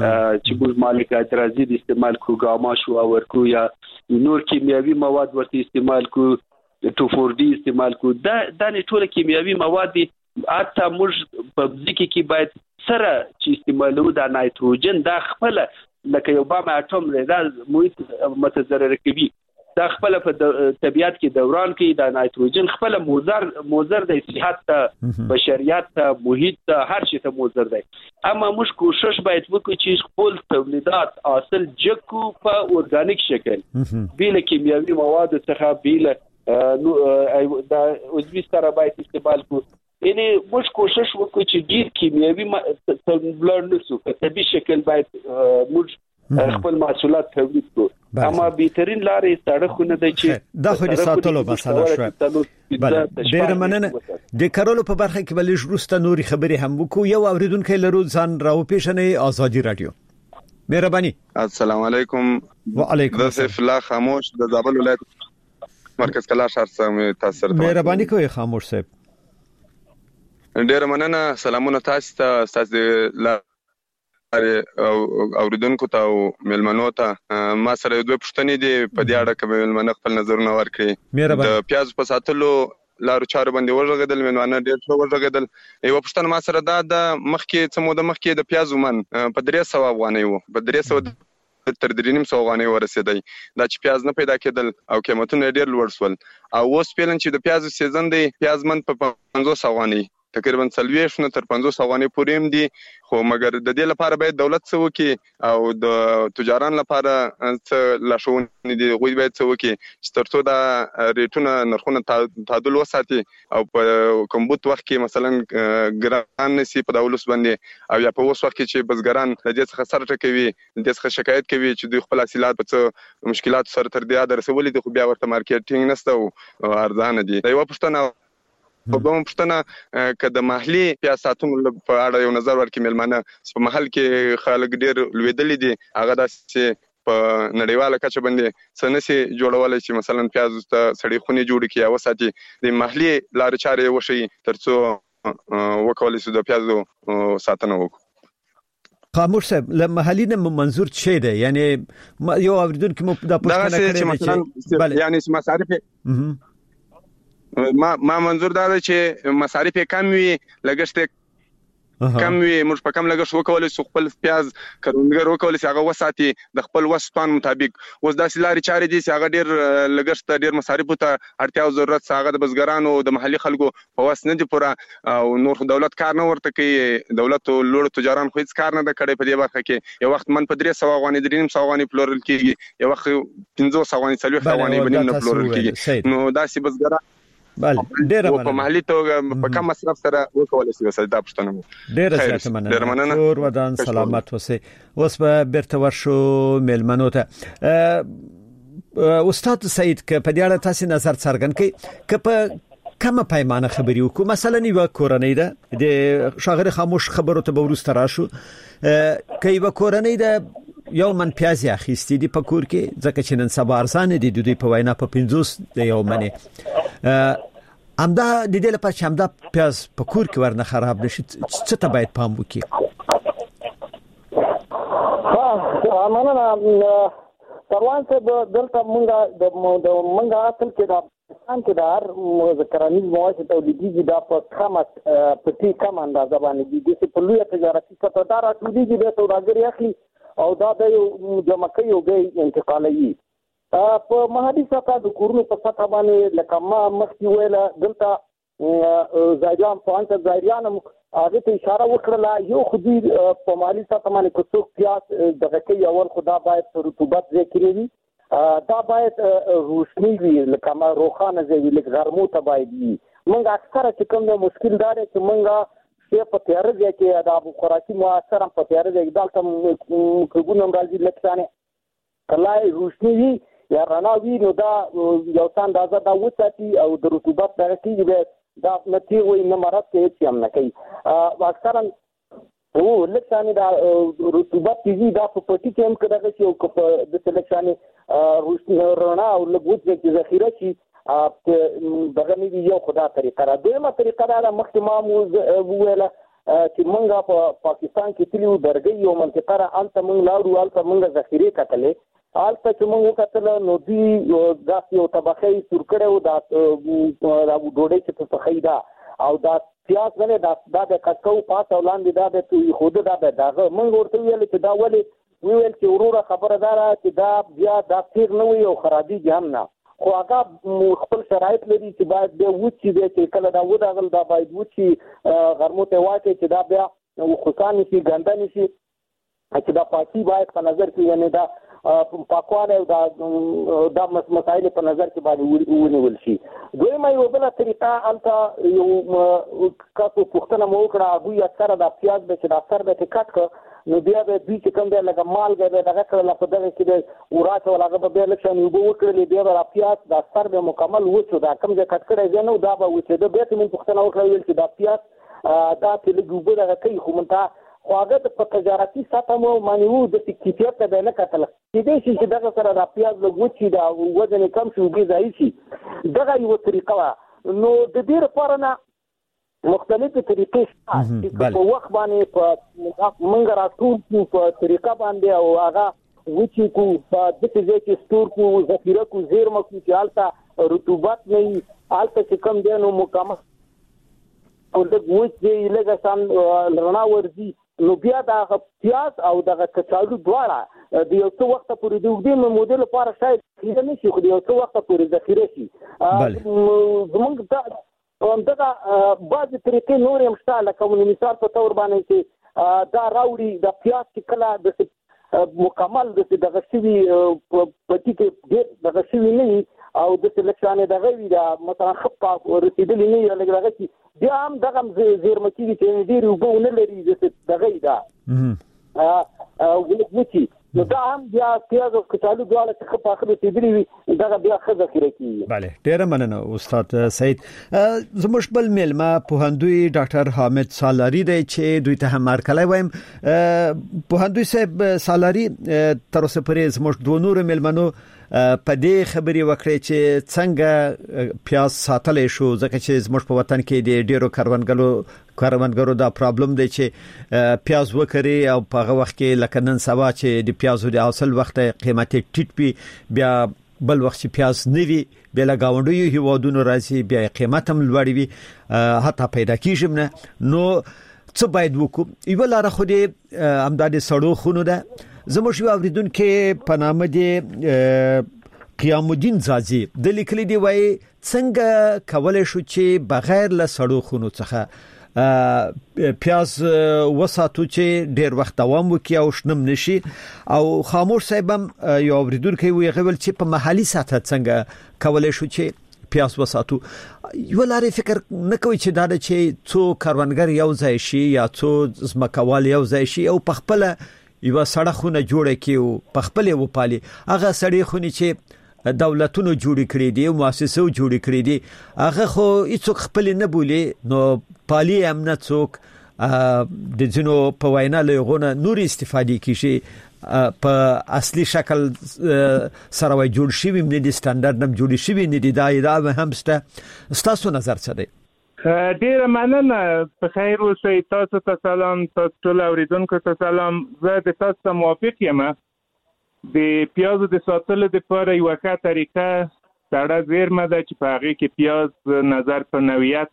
چې موږ مالک ادرازي د استعمال کو، ګاما شو او ورکو یا نور کیمیاوي مواد ورته استعمال کو، ټوفور ډي استعمال کو. دا د ټول کیمیاوي مواد دي. اته موږ په ځکه کې باید سره چې استعمالو د نایتروجن د خپل لکه یو بام اټوم لري، دا محیط متضرر کوي. دا خپل په طبيعت کې دوران کې د نایتروجن خپل موزر موزر د صحت ته، بشریت ته، محیط ته، هر شي ته موزر دی. اما موږ کوشش باید وکړو چې خپل تولیدات حاصل جکو په اورګانیک شکل، بیل کیمیاوي مواد څخه بیل دا عضوي سره باید استعمال کو. یعنی موږ کوشش وکړو چې ډیر کیمیاوي تبلور نسو، په طبي شکل باید موږ خپل محصولات تولید کو. اما بهترین لارې سړکونه د چې د خو د ساتلو مسله شو. ډیر مننه. د کارولو په برخه کې بلې جوړسته نوري خبرې هم وکړو. یو اوریدونکو لرو ځان راو پیښنې آزادي رادیو. مهرباني. السلام علیکم. وعلیکم السلام. سیف الله خاموش د زابل ولایت مرکز کلا شهر څخه تاسو سره. مهرباني کوئ خاموش صاحب. ډیر مننه. سلامونه تاسو ته، تاسو او اوریدونکو ته او ملمنو ته. ما سره دوه پښتنې دي په دې اړه کې ملمنو خپل نظرونه ورکړي. د پیاز په ساتلو لارو چارو باندې ورغېدل، ملمنو ډېر څه ورغېدل. یو پښتن ما سره دا د مخکې څه موده مخکې د پیاز ومن په درې سوه افغانۍ وو، په درې سوه تر درې نیم سوه افغانۍ ورسېدی. دا چې پیاز نه پیدا کېدل او قیمتونه ډېر لوړ شول. او اوس پیلن چې د پیازو سیزن دی، پیاز من په پنځوس افغانۍ تقریبا څلوېښت نه تر پنځوس افغانۍ پورې هم دي. خو مګر د دې لپاره باید دولت څه وکړي او د تجاران لپاره څه لارښوونې دي، هغوی باید څه وکړي چې تر څو دا ریټونه نرخونه تعادل وساتي او په کوم بوت وخت کې مثلا ګران نشي په دولت باندې، او یا په اوس وخت کې چې بزګران د دې څخه سر ټکوي، د دې څخه شکایت کوي چې دوی خپل حاصلات په څه مشکلات سره تر دې درسولي دي، خو بیا ورته مارکیټینګ نشته او ارزانه دي. دا یو پښتنه. په کوم پښتنه که د محلي پیاز ساتونکو په اړه یو نظر ورکړي ملمانه، په محل کې خلک ډیر لویدلي دي، هغه داسې په نړیواله کچه باندې څه نشي جوړولی چې مثلا پیاز ته سړې خونې جوړې کړي او وساتي. د محلي لارې چارې وښیي تر څو وکولی شو د پیازو ساتنه وکړو. خاموش صاحب، له محلي نه منظور څه دی؟ یعنی یو اوریدونکو مو دا پوښتنه کړې چې بله یعنی مصارف ما ما منظور دا دی چې مصارف کم وي، لګښت کم وي. موږ په کم لګښت وکولای شو خپل پیاز کروندګر وکولای شي هغه وساتي د خپل وسپان مطابق. اوس داسې لارې چارې دي چې هغه ډېر لګښت ډېر مصارفو ته اړتیا او ضرورت هغه د بزګرانو د محلي خلکو په وس نه دي پوره، او نور دولت کار نه ورته کوي. دولت لوړ تجاران خو هیڅ کار نه ده کړی په دې برخه کې. یو وخت من په درې سوه افغانۍ درې نیم سوه افغانۍ پلورل کېږي، یو وخت پنځوس افغانۍ څلوېښت افغانۍ به نیم نه پلورل کېږي. نو داسې بزګران بله ډیره په محلي توګه په کم مصرف سره وکولای شي وسه دا پښتنه مو. ډیره زیاته مننه. ډیره مننه. ټول ودان سلامت اوسئ. اوس به بیرته ورشو ملمنو ته. استاد سعید که په دې اړه تاسو نظر څرګند کړئ، که په کومه پیمانه خبرې وکړو، مثلا یو کورنۍ ده د شاغر خاموش خبرو ته به وروسته راشو، که یو کورنۍ ده یو من پیاز اخیستې دي په کور کې ځکه چې نن سبا ارزانه دي د دوی په وینا په پنځوس د یو منی همدا د دې لپاره چې همدا پیاز په کور کې ورنه خراب نشي څه ته باید پام وکړي؟ ها مننه پروان ته دلته مونږه د مونږه اصل کې دا پاکستان کې د هر کرنیز مواد تولیدي دا په خامه په تی کم اندازه باندې دي چې په لوی تجارتي ستادار ټولېږي د سوداګري اخلي او دا د یو جمع کوي او به انتقالي په محلي سطح د کورونو په سطح باندې لکه ما مخکې ویله دلته زایدان په انت زایدان هغه ته اشاره وکړه یو خو دې په محلي سطح باندې کوڅو پیاس دغه کوي اول خدا باید رطوبت ذکر وي دا باید روشنی وي لکه ما روخانه وي لکه ګرمو ته باید وي موږ اکثره چې کوم مشکل دار چې موږ چې په تیار ځای کې د خوراکي مواد په تیار ځای دالته کوګونم راځي لکه کله روشنی وي یا رڼا وي نو دا یو څه اندازه دا وساتي او د رطوبت دغه کېږي دا نتی وي نه مراد کې هیڅ هم نه کوي اکثرا او لکه دا رطوبت کېږي دا په پټي کې هم کېدای شي او په د سلیکشن روشنی رڼا او لګوت کې ذخیره شي دغه نه یو خدا طریقه را دویمه طریقه دا مخکې ما وویله چې موږ په پاکستان کې تلو درګي یو منطقه را الته موږ لاړو الته موږ ذخیره کتلې الته چې موږ کتل نو دی داس یو طبقه سور کړو دا دا ډوډۍ چې په خیدا او دا پیاز نه دا د کټکو پاس ولاندې دا د خود دا دغه موږ ورته ویل چې دا ولې ویل چې وروره خبره دارا چې دا بیا دا تیر نه وي او خرابي هم نه خو هغه خپل شرایط لري چې باید به وچی دی چې کله دا وداغل دا باید وچی غرمو ته واچي چې دا بیا خوسان شي ګنده نشي چې دا پاکي باید په نظر کې یعنی دا پاکواله او دا د مسایل په نظر کې باندې ونیول شي. دویمه یو بل طریقه البته یو کاسو پښتنه مو کړه هغه اکثره د پیاز به چې د اثر به کټ نو بیا به دوی چې کوم دی لکه مالګه به دغه کړل په دغه کې د وراثه ولا هغه به لکه نو به وکړل بیا به پیاز د اثر به مکمل وڅو دا کوم ځای کټ کړی ځنه دا به وڅې د بیت من پښتنه وکړل چې دا پیاز دا چې لګوبه دغه کوي خو منته خو هغه په تجارتي سطح مو مانیو د کیفیت ته نه کتل چې دې چې دغه سره د پیاز لګوچی دا وزن کم شي وګي ځای شي دغه یو طریقه نو د دې لپاره نه مختلفه طریقې شته په وخت باندې په منګ راتو په طریقه باندې او هغه وچی کو په دغه ځای کې ستور کو ذخیره کو زیرمه کو چې حالت رطوبت نه حالت چې کم دی نو مکمل او د وچی لږه سم رڼا ورځي نو بیا دا پیاز او دغه کچالو دواړه د یو څو وخت پورې د وګړي مودیل لپاره شاید خیره نشي خو د یو څو وخت پورې ذخیره شي زمونږ دا دغه بعض طریقې نور هم شته لکه مثال په تور باندې چې دا راوړي د پیاز چې کله د مکمل د دغه شوی پټی کې ډېر دغه شوی نه او د سلیکشن دغه وی دا مثلا خپه رسیدلی نه یو لګره چې بیا هم دغه زیرمکی چې ډېر وګونه لري دغه دا ا ولکوتی نو دا هم بیا پیاز او کچالو دواړه څخه په اخر رسیدلی وي دغه بیا خزه کړی کیږي. bale ډیر مننه استاد سعید. زموږ بل میلمه پوهندوی ډاکټر حامد سالاری دی چې دوی ته هم مرکلای وایم. پوهندوی صاحب سالاری تر اوسه پرې زموږ دوه نور میلمنو په دې خبري وکړي چې څنګه پیاز ساتلې شو ځکه چې زموږ په وطن کې د ډیرو کاروانګرو کاروانګرو دا پرابلم دی چې پیاز وکړي او په هغه وخت کې لکه نن سبا چې د پیازو د حاصل وخت قیمت ټیټ پی بیا بل وخت چې پیاز نوي بل گاونډي هیوادونو راځي بیا قیمت هم لوړ وي حتی پیدا کیږي نه نو څه باید وکړو یو لاره خو دې امداد سړو خونو ده. زموږ یو اوریدونکو په نامه دی قیام الدین زازی د لیکلي دی وای څنګه کولای شو چې بغیر له سړو خونو څخه پیاز وساتو چې ډیر وخت دوام وکړي او شنم نشي او خاموش صاحب هم یو اوریدونکو وی غوول چې په محلي سطح څنګه کولای شو چې پیاز وساتو. یو لارې فکر نه کوي چې دا چې څو کاروانګر یو ځای شي یا څو زمکوال یو ځای شي او په خپل یو سړه خونه جوړه کیو په خپل و پالي هغه سړی خونی چې دولتونو جوړ کړی دي مؤسسو جوړ کړی دي هغه خو هیڅ خپل نه بولی نو پالي هم نه څوک د جنو په وینا له غونه نور استفادې کیږي په اصلي شکل سره وای جوړ شي وي د سټانډرډ نم جوړ شي وي نه دی دا دا هم ست تاسو نظر څه دی؟ ډیره مننه. په خیر اوسئ. تاسو ته سلام. تاسو ټول اوریدونکو ته سلام. زه د تاسو سره موافق یم. د پیازو د ساتلو لپاره یو ښه طریقه سړه زیرمه ده چې په هغه کې پیاز نظر په نوعیت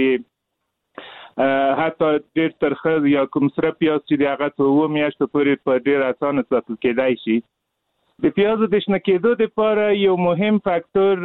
باندې حتی ډیر ترخه یا کوم سره پیاز چې د هغه ته و میاشتو پورې په ډیر اسانه ساتل کېدای شي. د پیازو د شنه کېدو لپاره یو مهم فاکتور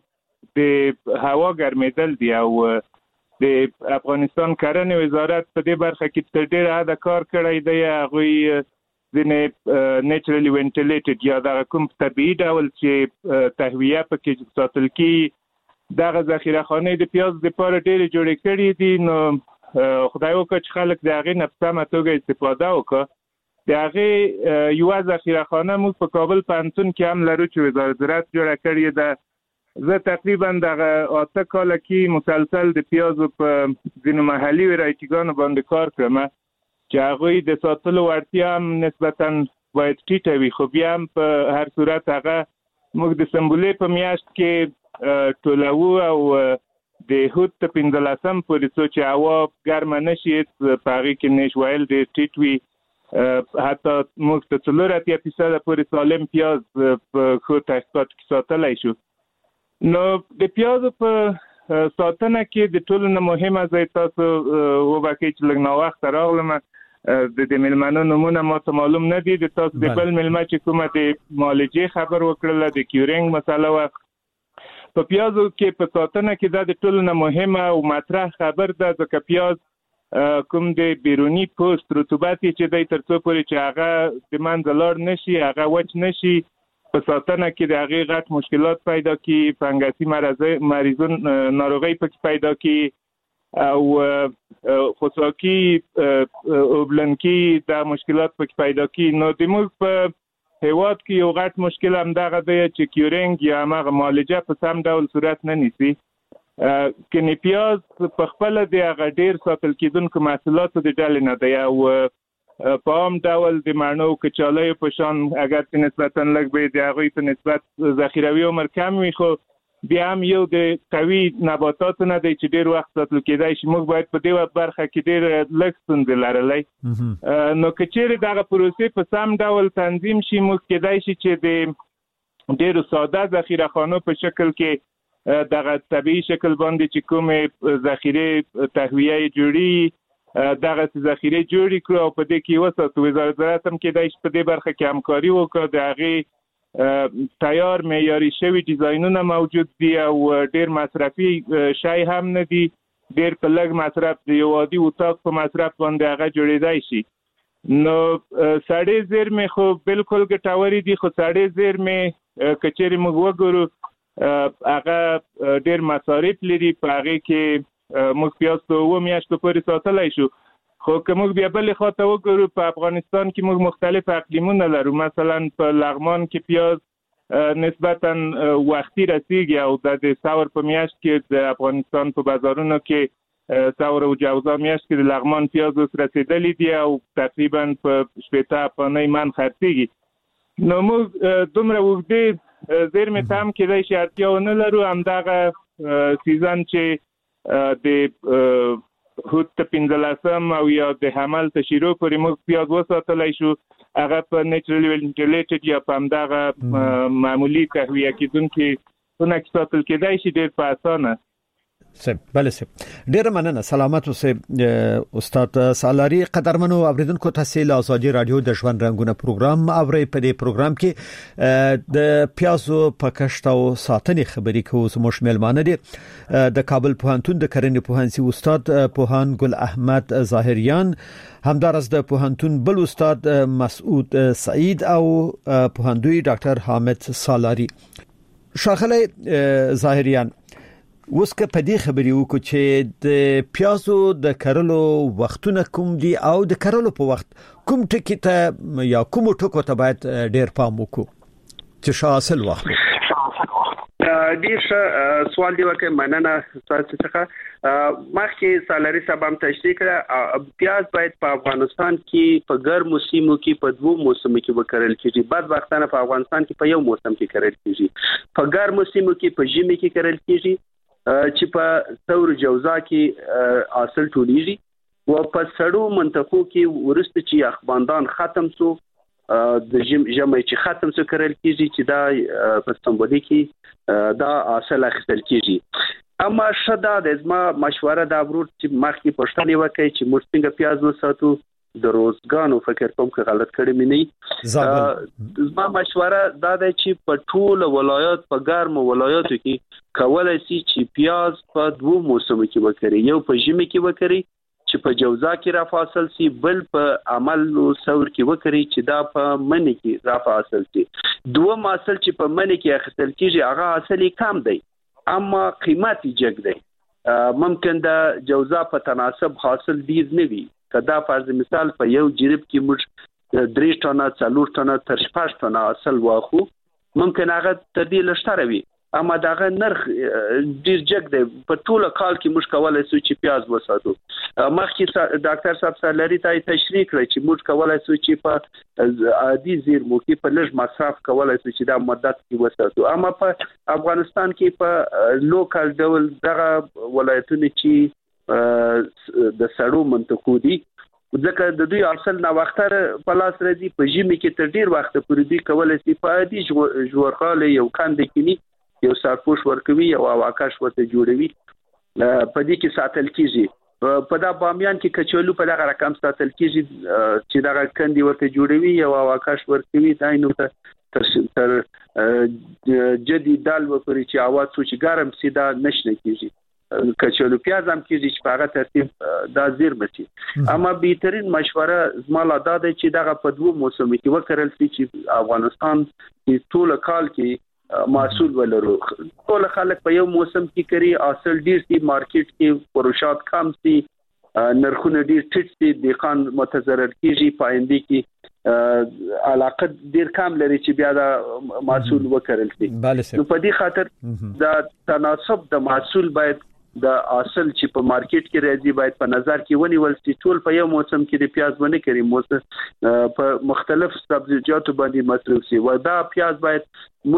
د هوا ګرمېدل دی او د افغانستان کرنې وزارت په دې برخه کې تر ډیره حده کار کړی دی. هغوی ځینې نیچرلی وینټیلیټډ یا دغه کوم طبیعي ډول چې تهویه پکې ساتل کېږي دغه ذخیره خانې د پیاز لپاره ډېرې جوړې کړي دي. نو خدای وکړه چې خلک د هغې نه په سمه توګه استفاده وکړه. د هغې یوه ذخیره خانه موږ په کابل پوهنتون کې هم لرو چې وزارت زراعت جوړه کړې ده. زه تقریبا دغه اته کاله کې مسلسل د پیازو په ځینو محلي ورایټیګانو باندې کار کړم چې هغوی د ساتلو وړتیا هم نسبتا باید ټیټه وي، خو بیا هم په هر صورت هغه موږ د سنبلې په میاشت کې ټولوو او د هود ته پنځلسم پورې څو چې هوا ګرمه نه شي په هغې کې نیش ویل ډېر ټیټ وي. حتی موږ ته څلور اتیا فیصده پورې سالم پیاز په ښو تحقیقاتو کې ساتلی شو. نو د پیازو په ساتنه کې د ټولو نه مهمه ځای تاسو وبخښئ چې لږ ناوخته راغلم، د د میلمنو نومونه ماته معلوم نه دي. د تاسو د بل میلمه چې کومه د معالجې خبر وکړله د کیورینګ مسله وه په پیازو کې په ساتنه کې دا د ټولو نه مهمه او مطرح خبر ده، ځکه پیاز کوم د بیروني پوست رطوبت چې دی تر څو پورې چې هغه د منځه لاړ نشي هغه وچ نشي په ساتنه کې د هغې غټ مشکلات پیدا کی، فنګسي مریضون ناروغۍ پکې پیدا کی او خوساکي اوبلنکي دا مشکلات پکې پیدا کی. نو د موږ په هیواد کې یو غټ مشکل هم دغه دی چې کیورینګ یا هماغه معالجه په سم ډول صورت نه نیسي. کنې پیاز په خپله د هغه ډېر ساتل کېدونکو محصولاتو د ډلې نه دی او په عام ډول د مڼو کچالیو په شان اگر چې نسبتا لږ به د هغوی په نسبت ذخیروي عمر کم وي، خو بیا هم یو د قوي نباتاتو نه دی چې ډېر وخت ساتل کېدای شي. موږ باید په دې برخه کې ډېر لږ ستونزې لرلی. نو که چیرې دغه پروسې په سم ډول تنظیم شي موږ کېدای شي چې د ډېرو ساده ذخیره خانو په شکل کې دغه طبیعي شکل باندې چې کومې ذخیرې تهویه جوړي دغه ذخیره جوړې کړو او په دې کې وساتو. وزارت زراعت هم کېدای شي په دې برخه کې همکاري وکړي. د هغې تیار معیاري شوي ډیزاینونه موجود دي او ډېر مصرفي شی هم نه دي، ډېر په لږ مصرف د یو عادي اتاق په مصرف باندې هغه جوړېدای شي. نو سړې زیرمې خو بالکل ګټورې دي، خو سړې زیرمې که چیرې موږ وګورو هغه ډېر مصارف لري. په هغې کې موږ پیاز په اوه میاشتو پورې ساتلی شو، خو که موږ بیا بلې خواته وګورو په افغانستان کې موږ مختلف اقلیمونه لرو. مثلا په لغمان کې پیاز نسبتا وختي رسیږي او د ثور په میاشت کې د افغانستان په بازارونو کې ثور او جوزا میاشت کې د لغمان پیاز اوس رسیدلی دي او تقریبا په شپېته افغانۍ من خرڅېږي. نو موږ دومره اوږدې زیرمې ته هم کېدای شي اړتیا ونه لرو. همدغه سیزن چې د هود ته پنځلسم او یا د حمل ته شروع پورې موږ پیاز وساتلی شو، هغه په نیچرلی وینټیلیټډ یا په همدغه معمولي تهویه کېدونکې خونه کې ساتل کېدای شي ډېر په اسانه. سب بله سب ډیره مننه. سلامت اوسئ استاد سالاری. قدرمنو اوریدونکو تاسو له ازادي رادیو د ژوند رنگونه پروګرام اورئ. په دې پروګرام کې د پیازو په کښت او ساتنې خبرې کوو. زموږ میلمانه دي د کابل پوهنتون د کرنې پوهنځي استاد پوهان ګل احمد ظاهریان، همدارس د پوهنتون بل استاد مسعود سعید او پوهندوی ډاکټر حامد سالاری. ښاغلی ظاهریان، اوس که په دې خبرې وکړو چې د پیازو د کرلو وختونه کوم دي او د کرلو په وخت کوم ټکي ته یا کوم ټکو ته باید ډېر پام وکړو چې حاصل واخلو؟ ډیر ښه سوال دی وکړ مننه تاسو څخه مخکې سالاري صاحب هم تشریح کړه پیاز باید په افغانستان کې په ګرمو سیمو کې په دوه موسمو کې وکرل کیږي بدبختانه په افغانستان کې په یو موسم کې کرل کیږي په ګرمو سیمو کې په ژمي کې کرل کیږي چې په ثور جوزا کې حاصل ټولیږي او په سړو منطقو کې ورسته چې اخباندان ختم شو د ژمي چې ختم شو کرل کیږي چې دا په سمبولي کې دا حاصل اخیستل کیږي اما شدا د زما مشوره دا ورور چې مخکې پښتنې وکړي چې موږ څنګه پیاز وساتو د روزګانو فکر کوم کې غلط کړی مې نه زما مشوره دا ده چې په ټول ولایت په ګرم ولایتو کې کولای شي چې پیاز په دوه موسمو کې وکړي یو په ژمي کې وکړي چې په جوزا کې را فاصل سي بل په عمل او ثور کې وکړي چې دا په منی کې را فاصل سي دوه حاصل چې په منی کې اخیستل کیږي هغه حاصل کم دی اما قیمت یې جګ دی ممکن دا جوزا په تناسب حاصل ډیر نه وي کدا فرض مثال په یو جریب کې موږ درې ټنه څلور ټنه تر شپږ ټنه حاصل واخو ممکن هغه تر دې لشتره وي اما داغه نرخ ډیر جګ دی په ټوله کال کې موږ کولای شو چې پیاز وساتو مخکې ډاکټر صاحب سالاري ته تشریح کړی چې موږ کولای شو چې په عادي زیرمو کې په لږ مصرف کولای شو چې دا مدت کې وساتو اما په افغانستان کې په لوکل ډول دغه ولایتونه چې د سړو منطقو دي ځکه د دوی اصل نه وختره په لاس راځي په ژمي کې تر ډیر وخت پورې دی کولای شي په عادي ژورخاله یو کاند کې یو سرپوش ورکوي او واکاش ورته جوړوي په دې کې ساتل کیږي په دا بامیان کې کچولو په دغه رقم ساتل کیږي چې دا کندي ورته جوړوي او واکاش ورکوي دا نو تر تر جدي دال وپري چې اواز چې ګرم سي دا نشنه کیږي کچولو پیاز هم کیږي چې په هغه ترتیب دا زیر بچي اما بهترین مشوره زما لا ده چې دغه په دوه موسمو کې وکړل شي چې افغانستان کې ټول کال کې محصول ولرو ټول خلک په یو موسم کې کوي حاصل ډیر سي مارکیټ کې فروشات کم سي نرخونه ډیر ټیټ سي دهقان متضرر کیږي پاینده کې علاقه ډیر کم لري چې بیا دا محصول وکړل شي نو په دې خاطر دا تناسب د محصول باید د حاصل چې په مارکیټ کې راځي باید په نظر کې ونیول شي ټول په یو موسم کې د پیاز ونه کوي موسم په مختلف سبزیجاتو باندې مصرف شي و دا پیاز باید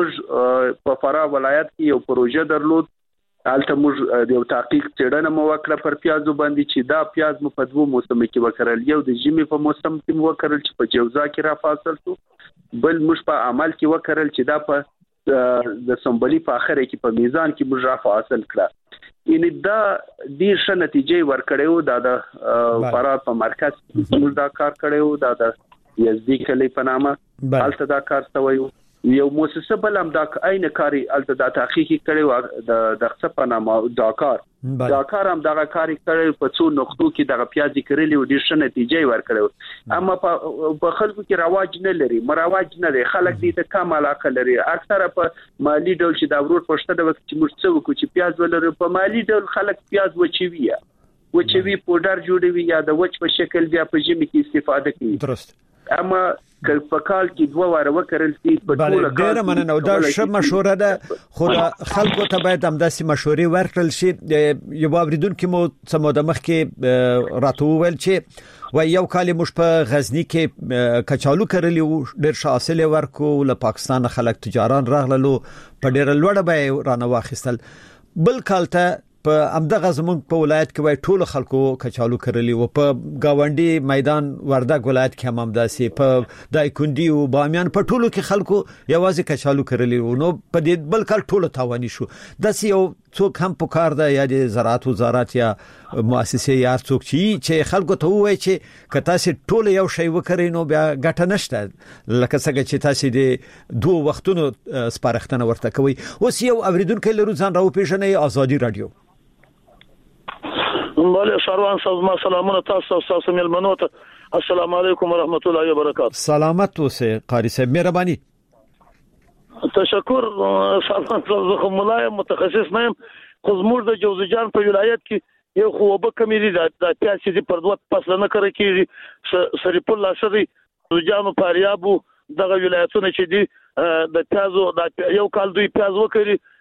موږ په فراه ولایت کې یو پروژه درلود البته موږ د یو تحقیق څېړنه مو وکړه پر پیازو باندې چې دا پیاز مو په دوه موسمو کې وکړل یو د ژمي په موسم کې مو وکړل چې په جوزا کې را فاصل شو بل موږ په عمل کې وکړل چې دا په د سمبلی په اخر کې په میزان کې موږ را فاصل کړه ان دا ډیر ښه نتیجې ورکړیو دا د فراه په مرکز موږ دا کار کړیو دا د یزدی کلی په نامه البته دا کار شوی یو مؤسسه بل هم دا عین کاری البته دا تحقیق کړیو د دغه په نامه دا کار دا کار هم دا کاری کړی په څو نقطو کې د پیازي کړلی ډیر ښه نتیجې ورکړیو اما په خلکو کې رواج نه لري مراواج نه لري خلک دې ته کم علاقه لري اکثره په مالی ډول چې دا ورور پښته د وخت چې موږ څه وکړو چې پیاز ولرو په مالی ډول خلک پیاز وچوي وچوي پودر جوړوي یا د وچ په شکل بیا په ژمي کې استفاده کوي درست اما په کال کې دوه واره وکړل شي په ټول کال ډیر مننه دا ښه مشوره ده خو خلکو ته باید هم داسې مشورې ورکړل شي یو اوریدونکو مو سمو د مخ کې راته ویل چې و یو کال موږ په غزنی کې کچالو کړلی ډیر حاصل ورکو له پاکستان خلک تجاران راغللو په ډیر لوړه به رانه واخیستل بل کال ته په امدغه زمون په ولایت کې وای ټول خلکو کچالو کړلی او په گاونډي میدان وردګ ولایت کې هم امداسي په دایکندي او بامیان په ټولو کې خلکو یوازې کچالو کړلی نو په دې بل کال ټول تاوانی شو د یو څوک هم په کار ده یا د زراعت وزارت یا مؤسسه یا څوک چې خلکو ته وای چې کته سي ټول یو شی وکړي نو بیا ګټه نشته لکه څنګه چې تاسو د دوه وختونو سپارښتنه ورته کوي اوس یو اوریدونکو لرو ځان راو پیژنې ازادي رادیو بله سروان صاحب ما سلامونه تاسو تاسو ملمنو ته السلام علیکم ورحمت الله وبرکاته سلامت اوسه قاری صاحب مهرباني تشکر سلام زه ملایم متخصص نیم خو زموږ د جوزجان په ولایت کې یو خوبه کمیری د پیاسې پر دوه فصل نه کړی کیږي سریپ الله سری جوزجان په ریابو دغه ولایتونه چې دي د پیازو د یو کال دوی پیاز وکړي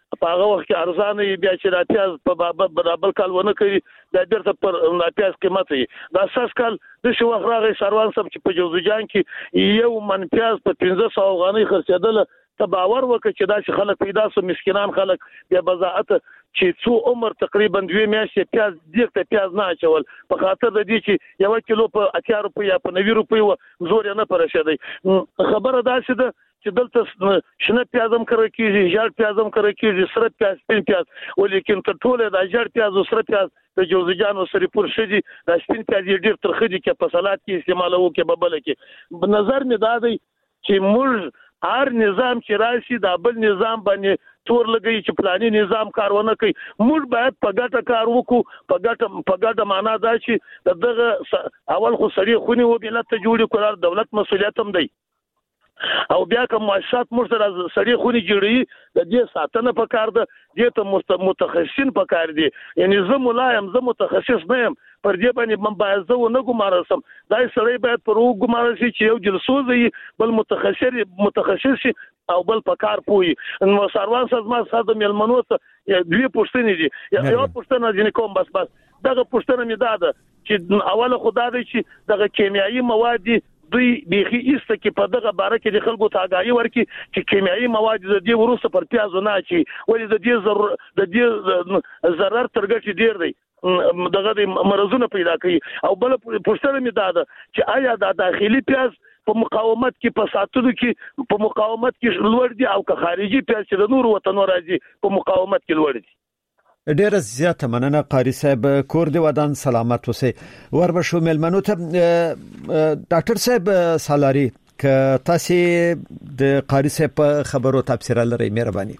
په هغه وخت کې ارزانه بیا چې د پیاز په برابر کال ونه کوي د بیرته پر د پیاز قیمت یې د اساس کال د شو وخت راغی سروان صاحب چې په جوزجان کې یو من پیاز په پنځه سوه افغانۍ خرڅېدل ته باور وکړه چې دا چې خلک پیدا سو مسکینان خلک بیا بزاعت چې څو عمر تقریبا دوه میاشتې پیاز دیګ پیاز نه اچول په خاطر د دې چې یو کیلو په اتیا روپۍ یا په نوي روپۍ و زور نه پرشدي خبره دا چې چې دلته شنه پیاز هم کرل کیږي ژړ پیاز هم کرل کیږي سره پیاز سپین پیاز ولیکن ټول د ژړ پیاز او سره پیاز د جوزجان او سریپور شدي د سپین پیاز ډیر ترخه دي چې په سلاد کې استعمالوي کې ببل کې نظر می دا دی چې موږ هر نظام چې راشي د بل نظام باندې تور لګي چې پلاني نظام کارونه کوي موږ باید په ګټه کار وکړو په ګټه په ګټه معنا دا چې دغه اول خو سړي خونی و ملت ته جوړي کولار دولت مسولیت هم دی او بیا کوم مؤسسات موږ سره سړي خونی جوړي د دې ساتنه په کار ده دې ته متخصصین په کار دي یعنی زه ملایم زه متخصص نه یم پر دې باندې من باید زه نه ګمارسم دا سړی باید پر وګ ګمارسي چې یو جلسوز وي بل متخصص متخصص او بل په کار پوي نو سروان سازما ساده ملمنو ته دوی پښتنې دي یو پښتنه ځنې کوم بس بس دغه پښتنه می ده چې اوله خدای دی چې دغه کیمیاوي مواد دوی بيخي ایسته کې په دغه باره کې د خلکو ته آگاهي ورکړي چې کیمیاوي مواد د دې وروسته پر پیازو نه اچي ولې د دې ضرر د دې ضرر ترګټي ډیر دی دغه د مرزونه پیدا کوي او بل پوښتنه می ده چې آیا د داخلي پیاز په مقاومت کې په ساتلو کې په مقاومت کې لوړ دي او که خارجي پیاز چې د نور وطنو راځي په مقاومت کې لوړ دي ډیر زیاته مننه قاری صاحب کور دی ودان سلامت اوسئ وربشو ملمنو ته ډاکټر صاحب سالاری ک تاسو د قاری صاحب خبرو تفسیر لري مهرباني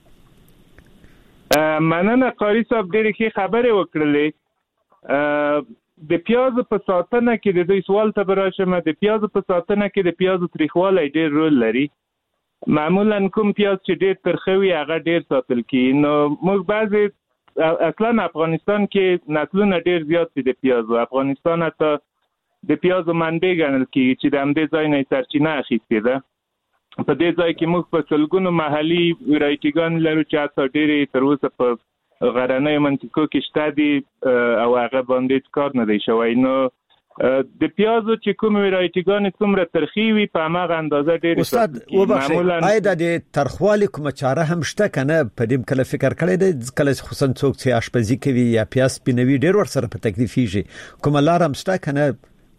مننه قاری صاحب ډیره ښه خبره وکړلې د پیاز په ساتنه کې د دې سوال ته براشم د پیاز په ساتنه کې د پیاز تاریخواله ډیر رول لري معمولا کوم پیاز چې ډیر ترخوي هغه ډیر ساتل کی نو موږ بعضی اصلا افغانستان کې نسلونه ډیر زیات دي د پیازو افغانستان ته د پیازو منبع ګڼل کیږي چې د همدې ځای نه سرچینه اخیستې ده په دې ځای کې موږ په سلګونو محلي ورایټیګان لرو چې تاسو ډېری تر اوسه په غرنۍ منطقو کې شته دي او هغه باندې کار نه دی شوی نو د پیازو چې کوم ورایټیګان څومره ترخی وي په هغه اندازه ډېر استاد معمولا آیا د ترخوالي کوم چاره هم شته کنه په دې کله فکر کړی دی کله خصوصا څوک چې آشپزي کوي یا پیاز پینوي ډېر ور سره په تکلیفيږي کوم لار هم شته کنه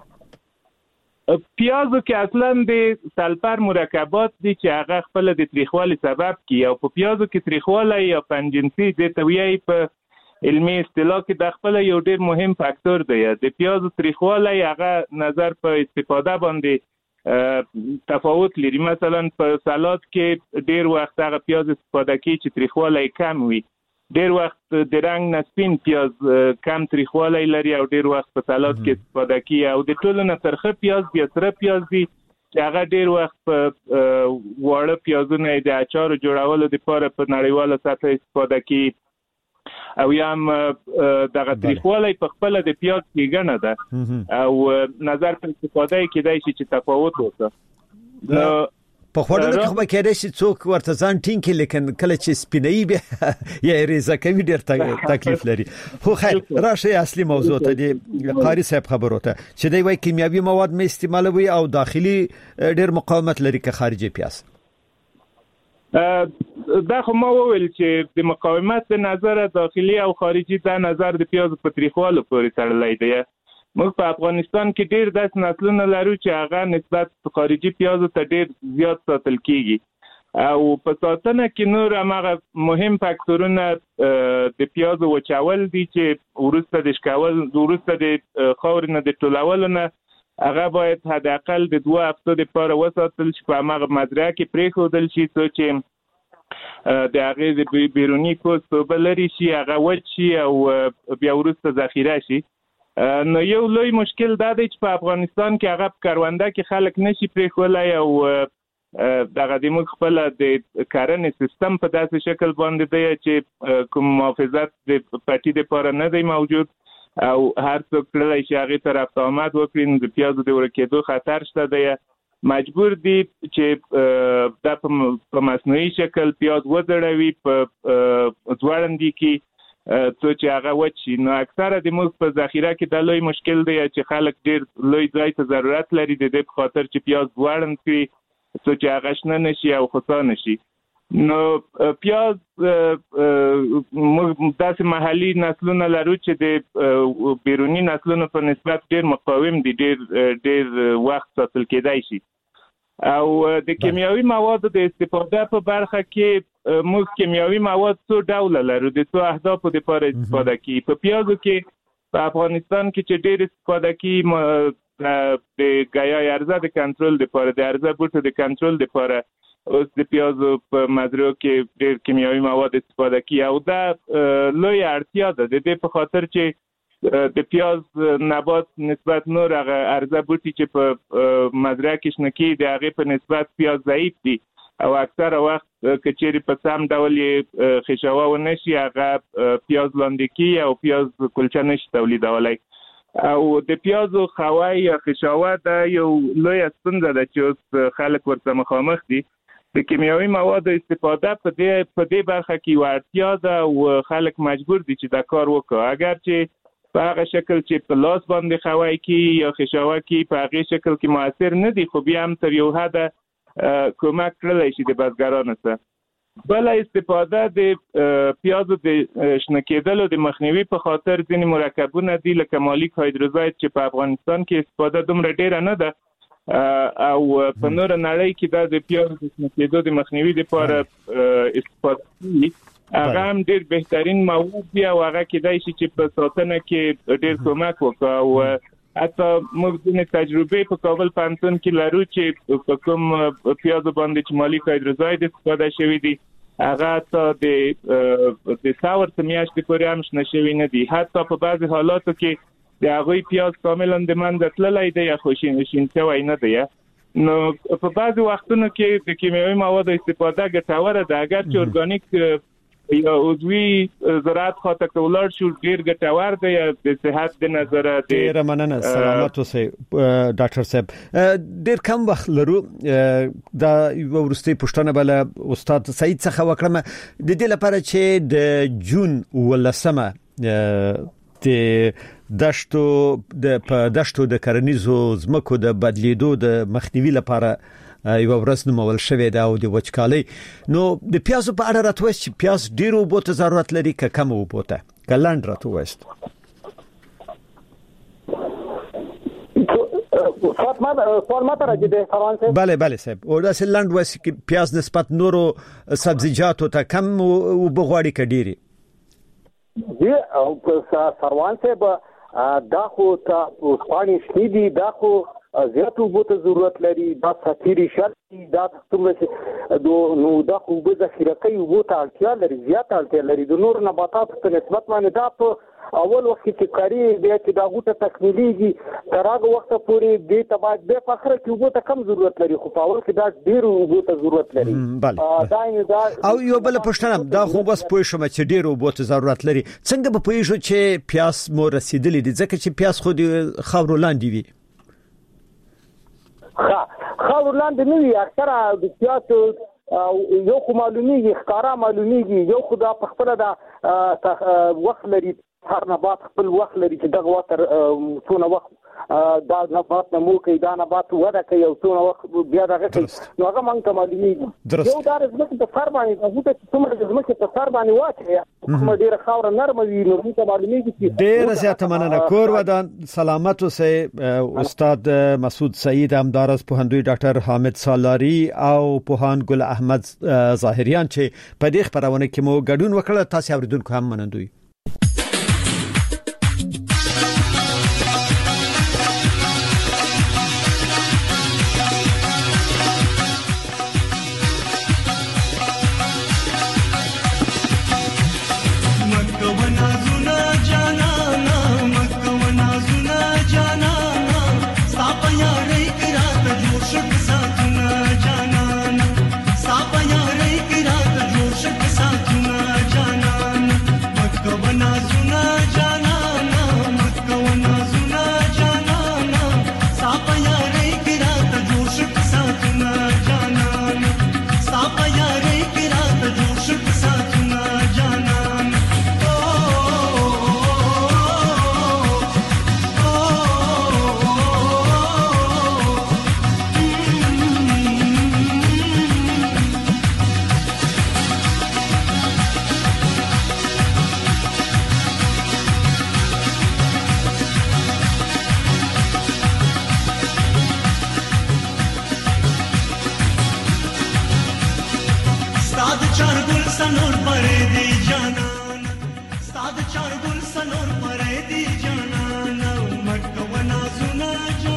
پیازو کې اصلا د سلفر مرکبات دي چې هغه خپل د تریخوالي سبب کوي او په پیازو کې تریخواله یا پنجنسي د تویای په علمي اصطلاح کې د خپل یو ډېر مهم فاکتور دی د پیازو تریخواله هغه نظر په استفاده باندې تفاوت لري مثلا په سالاد کې ډېر وخت هغه پیاز استفاده کوي چې تریخواله کم وي ډېر وخت د رنگ نسبین پیاز کم تریخواله لري او ډېر وخت په سالاد کې استفاده کوي او د ټولو نه ترخه پیاز بیا سره پیاز دي چې هغه ډېر وخت په واړه پیازونه د اچار جوړولو لپاره په نړیواله سطح استفاده کوي او یا هم دغه تریخوالی په خپل د پیاز کې ګڼه ده او نظر په استفاده کې دی چې تفاوت وکړي نو په خوړلو کې خو به کېدای شي څوک ورته ځان ټینګ کړي لیکن کله چې سپینوي بیا یا ریزه کوي ډېر تکلیف لري خو خیر راشه اصلي موضوع ته دی قاری صاحب خبرو ته چې دی وایي کیمیاوي مواد مې استعمالوي او داخلي ډېر مقاومت لري که خارجي پیاز دا خو ما وویل چې د مقاومت د نظر داخلي او خارجي د نظر د پیاز په تاریخوالو پورې تړلی دی موږ په افغانستان کې ډېر داسې نسلونه لرو چې هغه نسبت خارجي پیازو ته ډېر زیات ساتل کیږي او په ساتنه کې نور هغه مهم فاکتورونه د پیازو وچول دي چې ورسته د شکول ورسته د خاورې نه د ټولولو نه هغه باید حد اقل د دوه هفتو لپاره وساتل شي په هغه مزرعه کې پرېښودل شي چې د هغې د بیروني پوست اوبه لرې شي هغه وچ شي او بیا وروسته ذخیره شي نو یو لوی مشکل دا دی چې په افغانستان کې هغه په کرونده کې خلک نشي پرېښولی او دغه د موږ خپل د کرنې سیستم په داسې شکل باندې دی چې کوم محافظت د پټي لپاره نه دی موجود او هر څوک کړلی چې هغې ته رفت آمد وکړي نو د پیازو د ورکېدو خطر شته دی مجبور دي چې د په مصنوعي شکل پیاز وځړوي په ځوړندې کې څو چې هغه وچی. نو اکثره د موږ په ذخیره کې د لوی مشکل دی چې خلک ډیر لوی ځای ته ضرورت لري د دې په خاطر چې پیاز ځوړند کړي څو چې هغه شنه نشي او خسا نشي. نو پیاز موږ داسې محلي نسلونه لرو چې د بیرونی نسلونو په نسبت ډیر مقاوم دي، ډیر ډیر وخت ساتل کېدای شي. او د کیمیاوي موادو د استفاده په برخه کې موږ کیمیاوي مواد څو ډول لرو د څو اهدافو لپاره استفاده کوي. په پیازو کې په افغانستان کې چې ډیر استفاده کوي د غیا ارزه د کنټرول لپاره، د ارزه بوټو د کنټرول لپاره اوس د پیازو په مزرعو کې ډیر کیمیاوي مواد استفاده کوي او دا لوی اړتیا ده د دې په خاطر چې د پیاز نبات نسبت نور هغه ارزه بوټي چې په مزرعه کې شنه کیږي د هغې په نسبت پیاز ضعیف دي او اکثره وخت که چیرې په سم ډول یې خشاوه ونه شي هغه پیاز لاندې کیږي او پیاز کلچه نشي تولیدولی. او د پیازو خوای یا خشاوه دا یو لویه ستونزه ده چې اوس خلک ورته مخامخ دي. د کیمیاوي موادو استفاده په دې په دې برخه کې یوه اړتیا ده او خلک مجبور دي چې دا کار وکړي. اگر چې په هغه شکل چې په لاس باندې خوای کی یا خشاوه کی په هغه شکل کې موثر نه دي خو بیا هم تر یو حده کومک کړلی شي د بزګرانو ته. بل استفاده د پیازو د شنه کېدلو د مخنیوي په خاطر ځینې مرکبونه دي لکه مالیک هایدروزاید چې په افغانستان کې استفاده دومره ډیره نه ده او په نور نړۍ کې دا د پیازو د شنه کېدو د مخنیوي لپاره استفاده کوي. هغه هم ډیر بهترین مواد دی او هغه کېدای شي چې په ساتنه کې ډیر کومک وکړي او حتی موږ ځینې تجربې په کابل پوهنتون کې لرو چې په کوم پیازو باندې چې مالیک هایدروزاید استفاده شوي دي هغه حتی د د ساور میاشتې پورې هم شنه شوي نه دي. حتی په بعضې حالاتو کې د هغوی پیاز کاملا د منځه تللی دی یا خو شین شوی نه دی. نو په بعضې وختونو کې د کیمیاوي موادو استفاده ګټوره ده. اگر چې ارګانیک یا عضوي زراعت خاطر کولار شو ډیر ګټور دی د صحت د نظر دی. ډیر مننه، سلامت اوسئ ډاکټر صاحب. ډیر کم وخت لرو دا یو ورستي پښتنه بل استاد سعید څخه وکړم د دې لپاره چې د جون ولسمه د دشتو د په دشتو د کرنیزو زمکو د بدلیدو د مخنیوي لپاره یو ورځ نومول شوې ده او د وچکالۍ. نو د پیازو په اړه راته وایي چې پیاز ډېر اوبو ته ضرورت لري که کم اوبو ته؟ که لنډ راته ووایاست. بله بله صاحب او داسې لنډ وایي چې پیاز نسبت نورو سبزیجاتو ته کم اوبه غواړي که ډېرې؟ سروان صاحب دا خو پاڼې شنې دي، دا خو زیات اوبو ته ضرورت لري، دا سفیری شرط دي، دا څومره نو دا خو اوبه ذخیره کوي اوبو ته اړتیا لري، زیات اړتیا لري. د نورو نباتاتو په نسبت باندې دا په اول وخت کې کاری بیا چې دا غوټه تکمیلېږي تر هغه وخته پورې دې ته باید بیا په اخره کې اوبو ته کم ضرورت لري خو په اول کې دا ډېر اوبو ته ضرورت لري. او یو بل پوښتنه دا خو بس پوه شوم چې ډېر اوبو ته ضرورت لري. څنګه به پوه شو چې پیاز مو رسیدلی دي ځکه چې پیاز خو د خاورو لاندې وي؟ ها خاور لاندې نه وي اکثره د پیاز یو خو معلومیږي ښکارا معلومیږي یو خو دا په خپله دا وخت لري هر نبات خپل وخت لري چې دغه وخت څونه وخت دا نبات نمو کوي دا نبات وده کوي او څونه وخت بیا دغه کوي نو هغه موږ ته معلومیږي. یو دا ځمکې په سر باندې د غوټه چې څومره د ځمکې په سر باندې واچوي کومه ډېره خاوره نرمه وي نو موږ ته معلومیږي چې ډېره زیاته مننه. کور ودان سلامت اوسئ. استاد مسعود سعید همدارس پوهندوی ډاکټر حامد سالاری او پوهان ګل احمد ظاهریان چې په دې خبرونه کې مو ګډون وکړ. تاسو اوریدونکو هم منندوی. Bana سنور پرې دی جانان ستاد چار ګل سنور پرې دی جانان مټ کو نازونه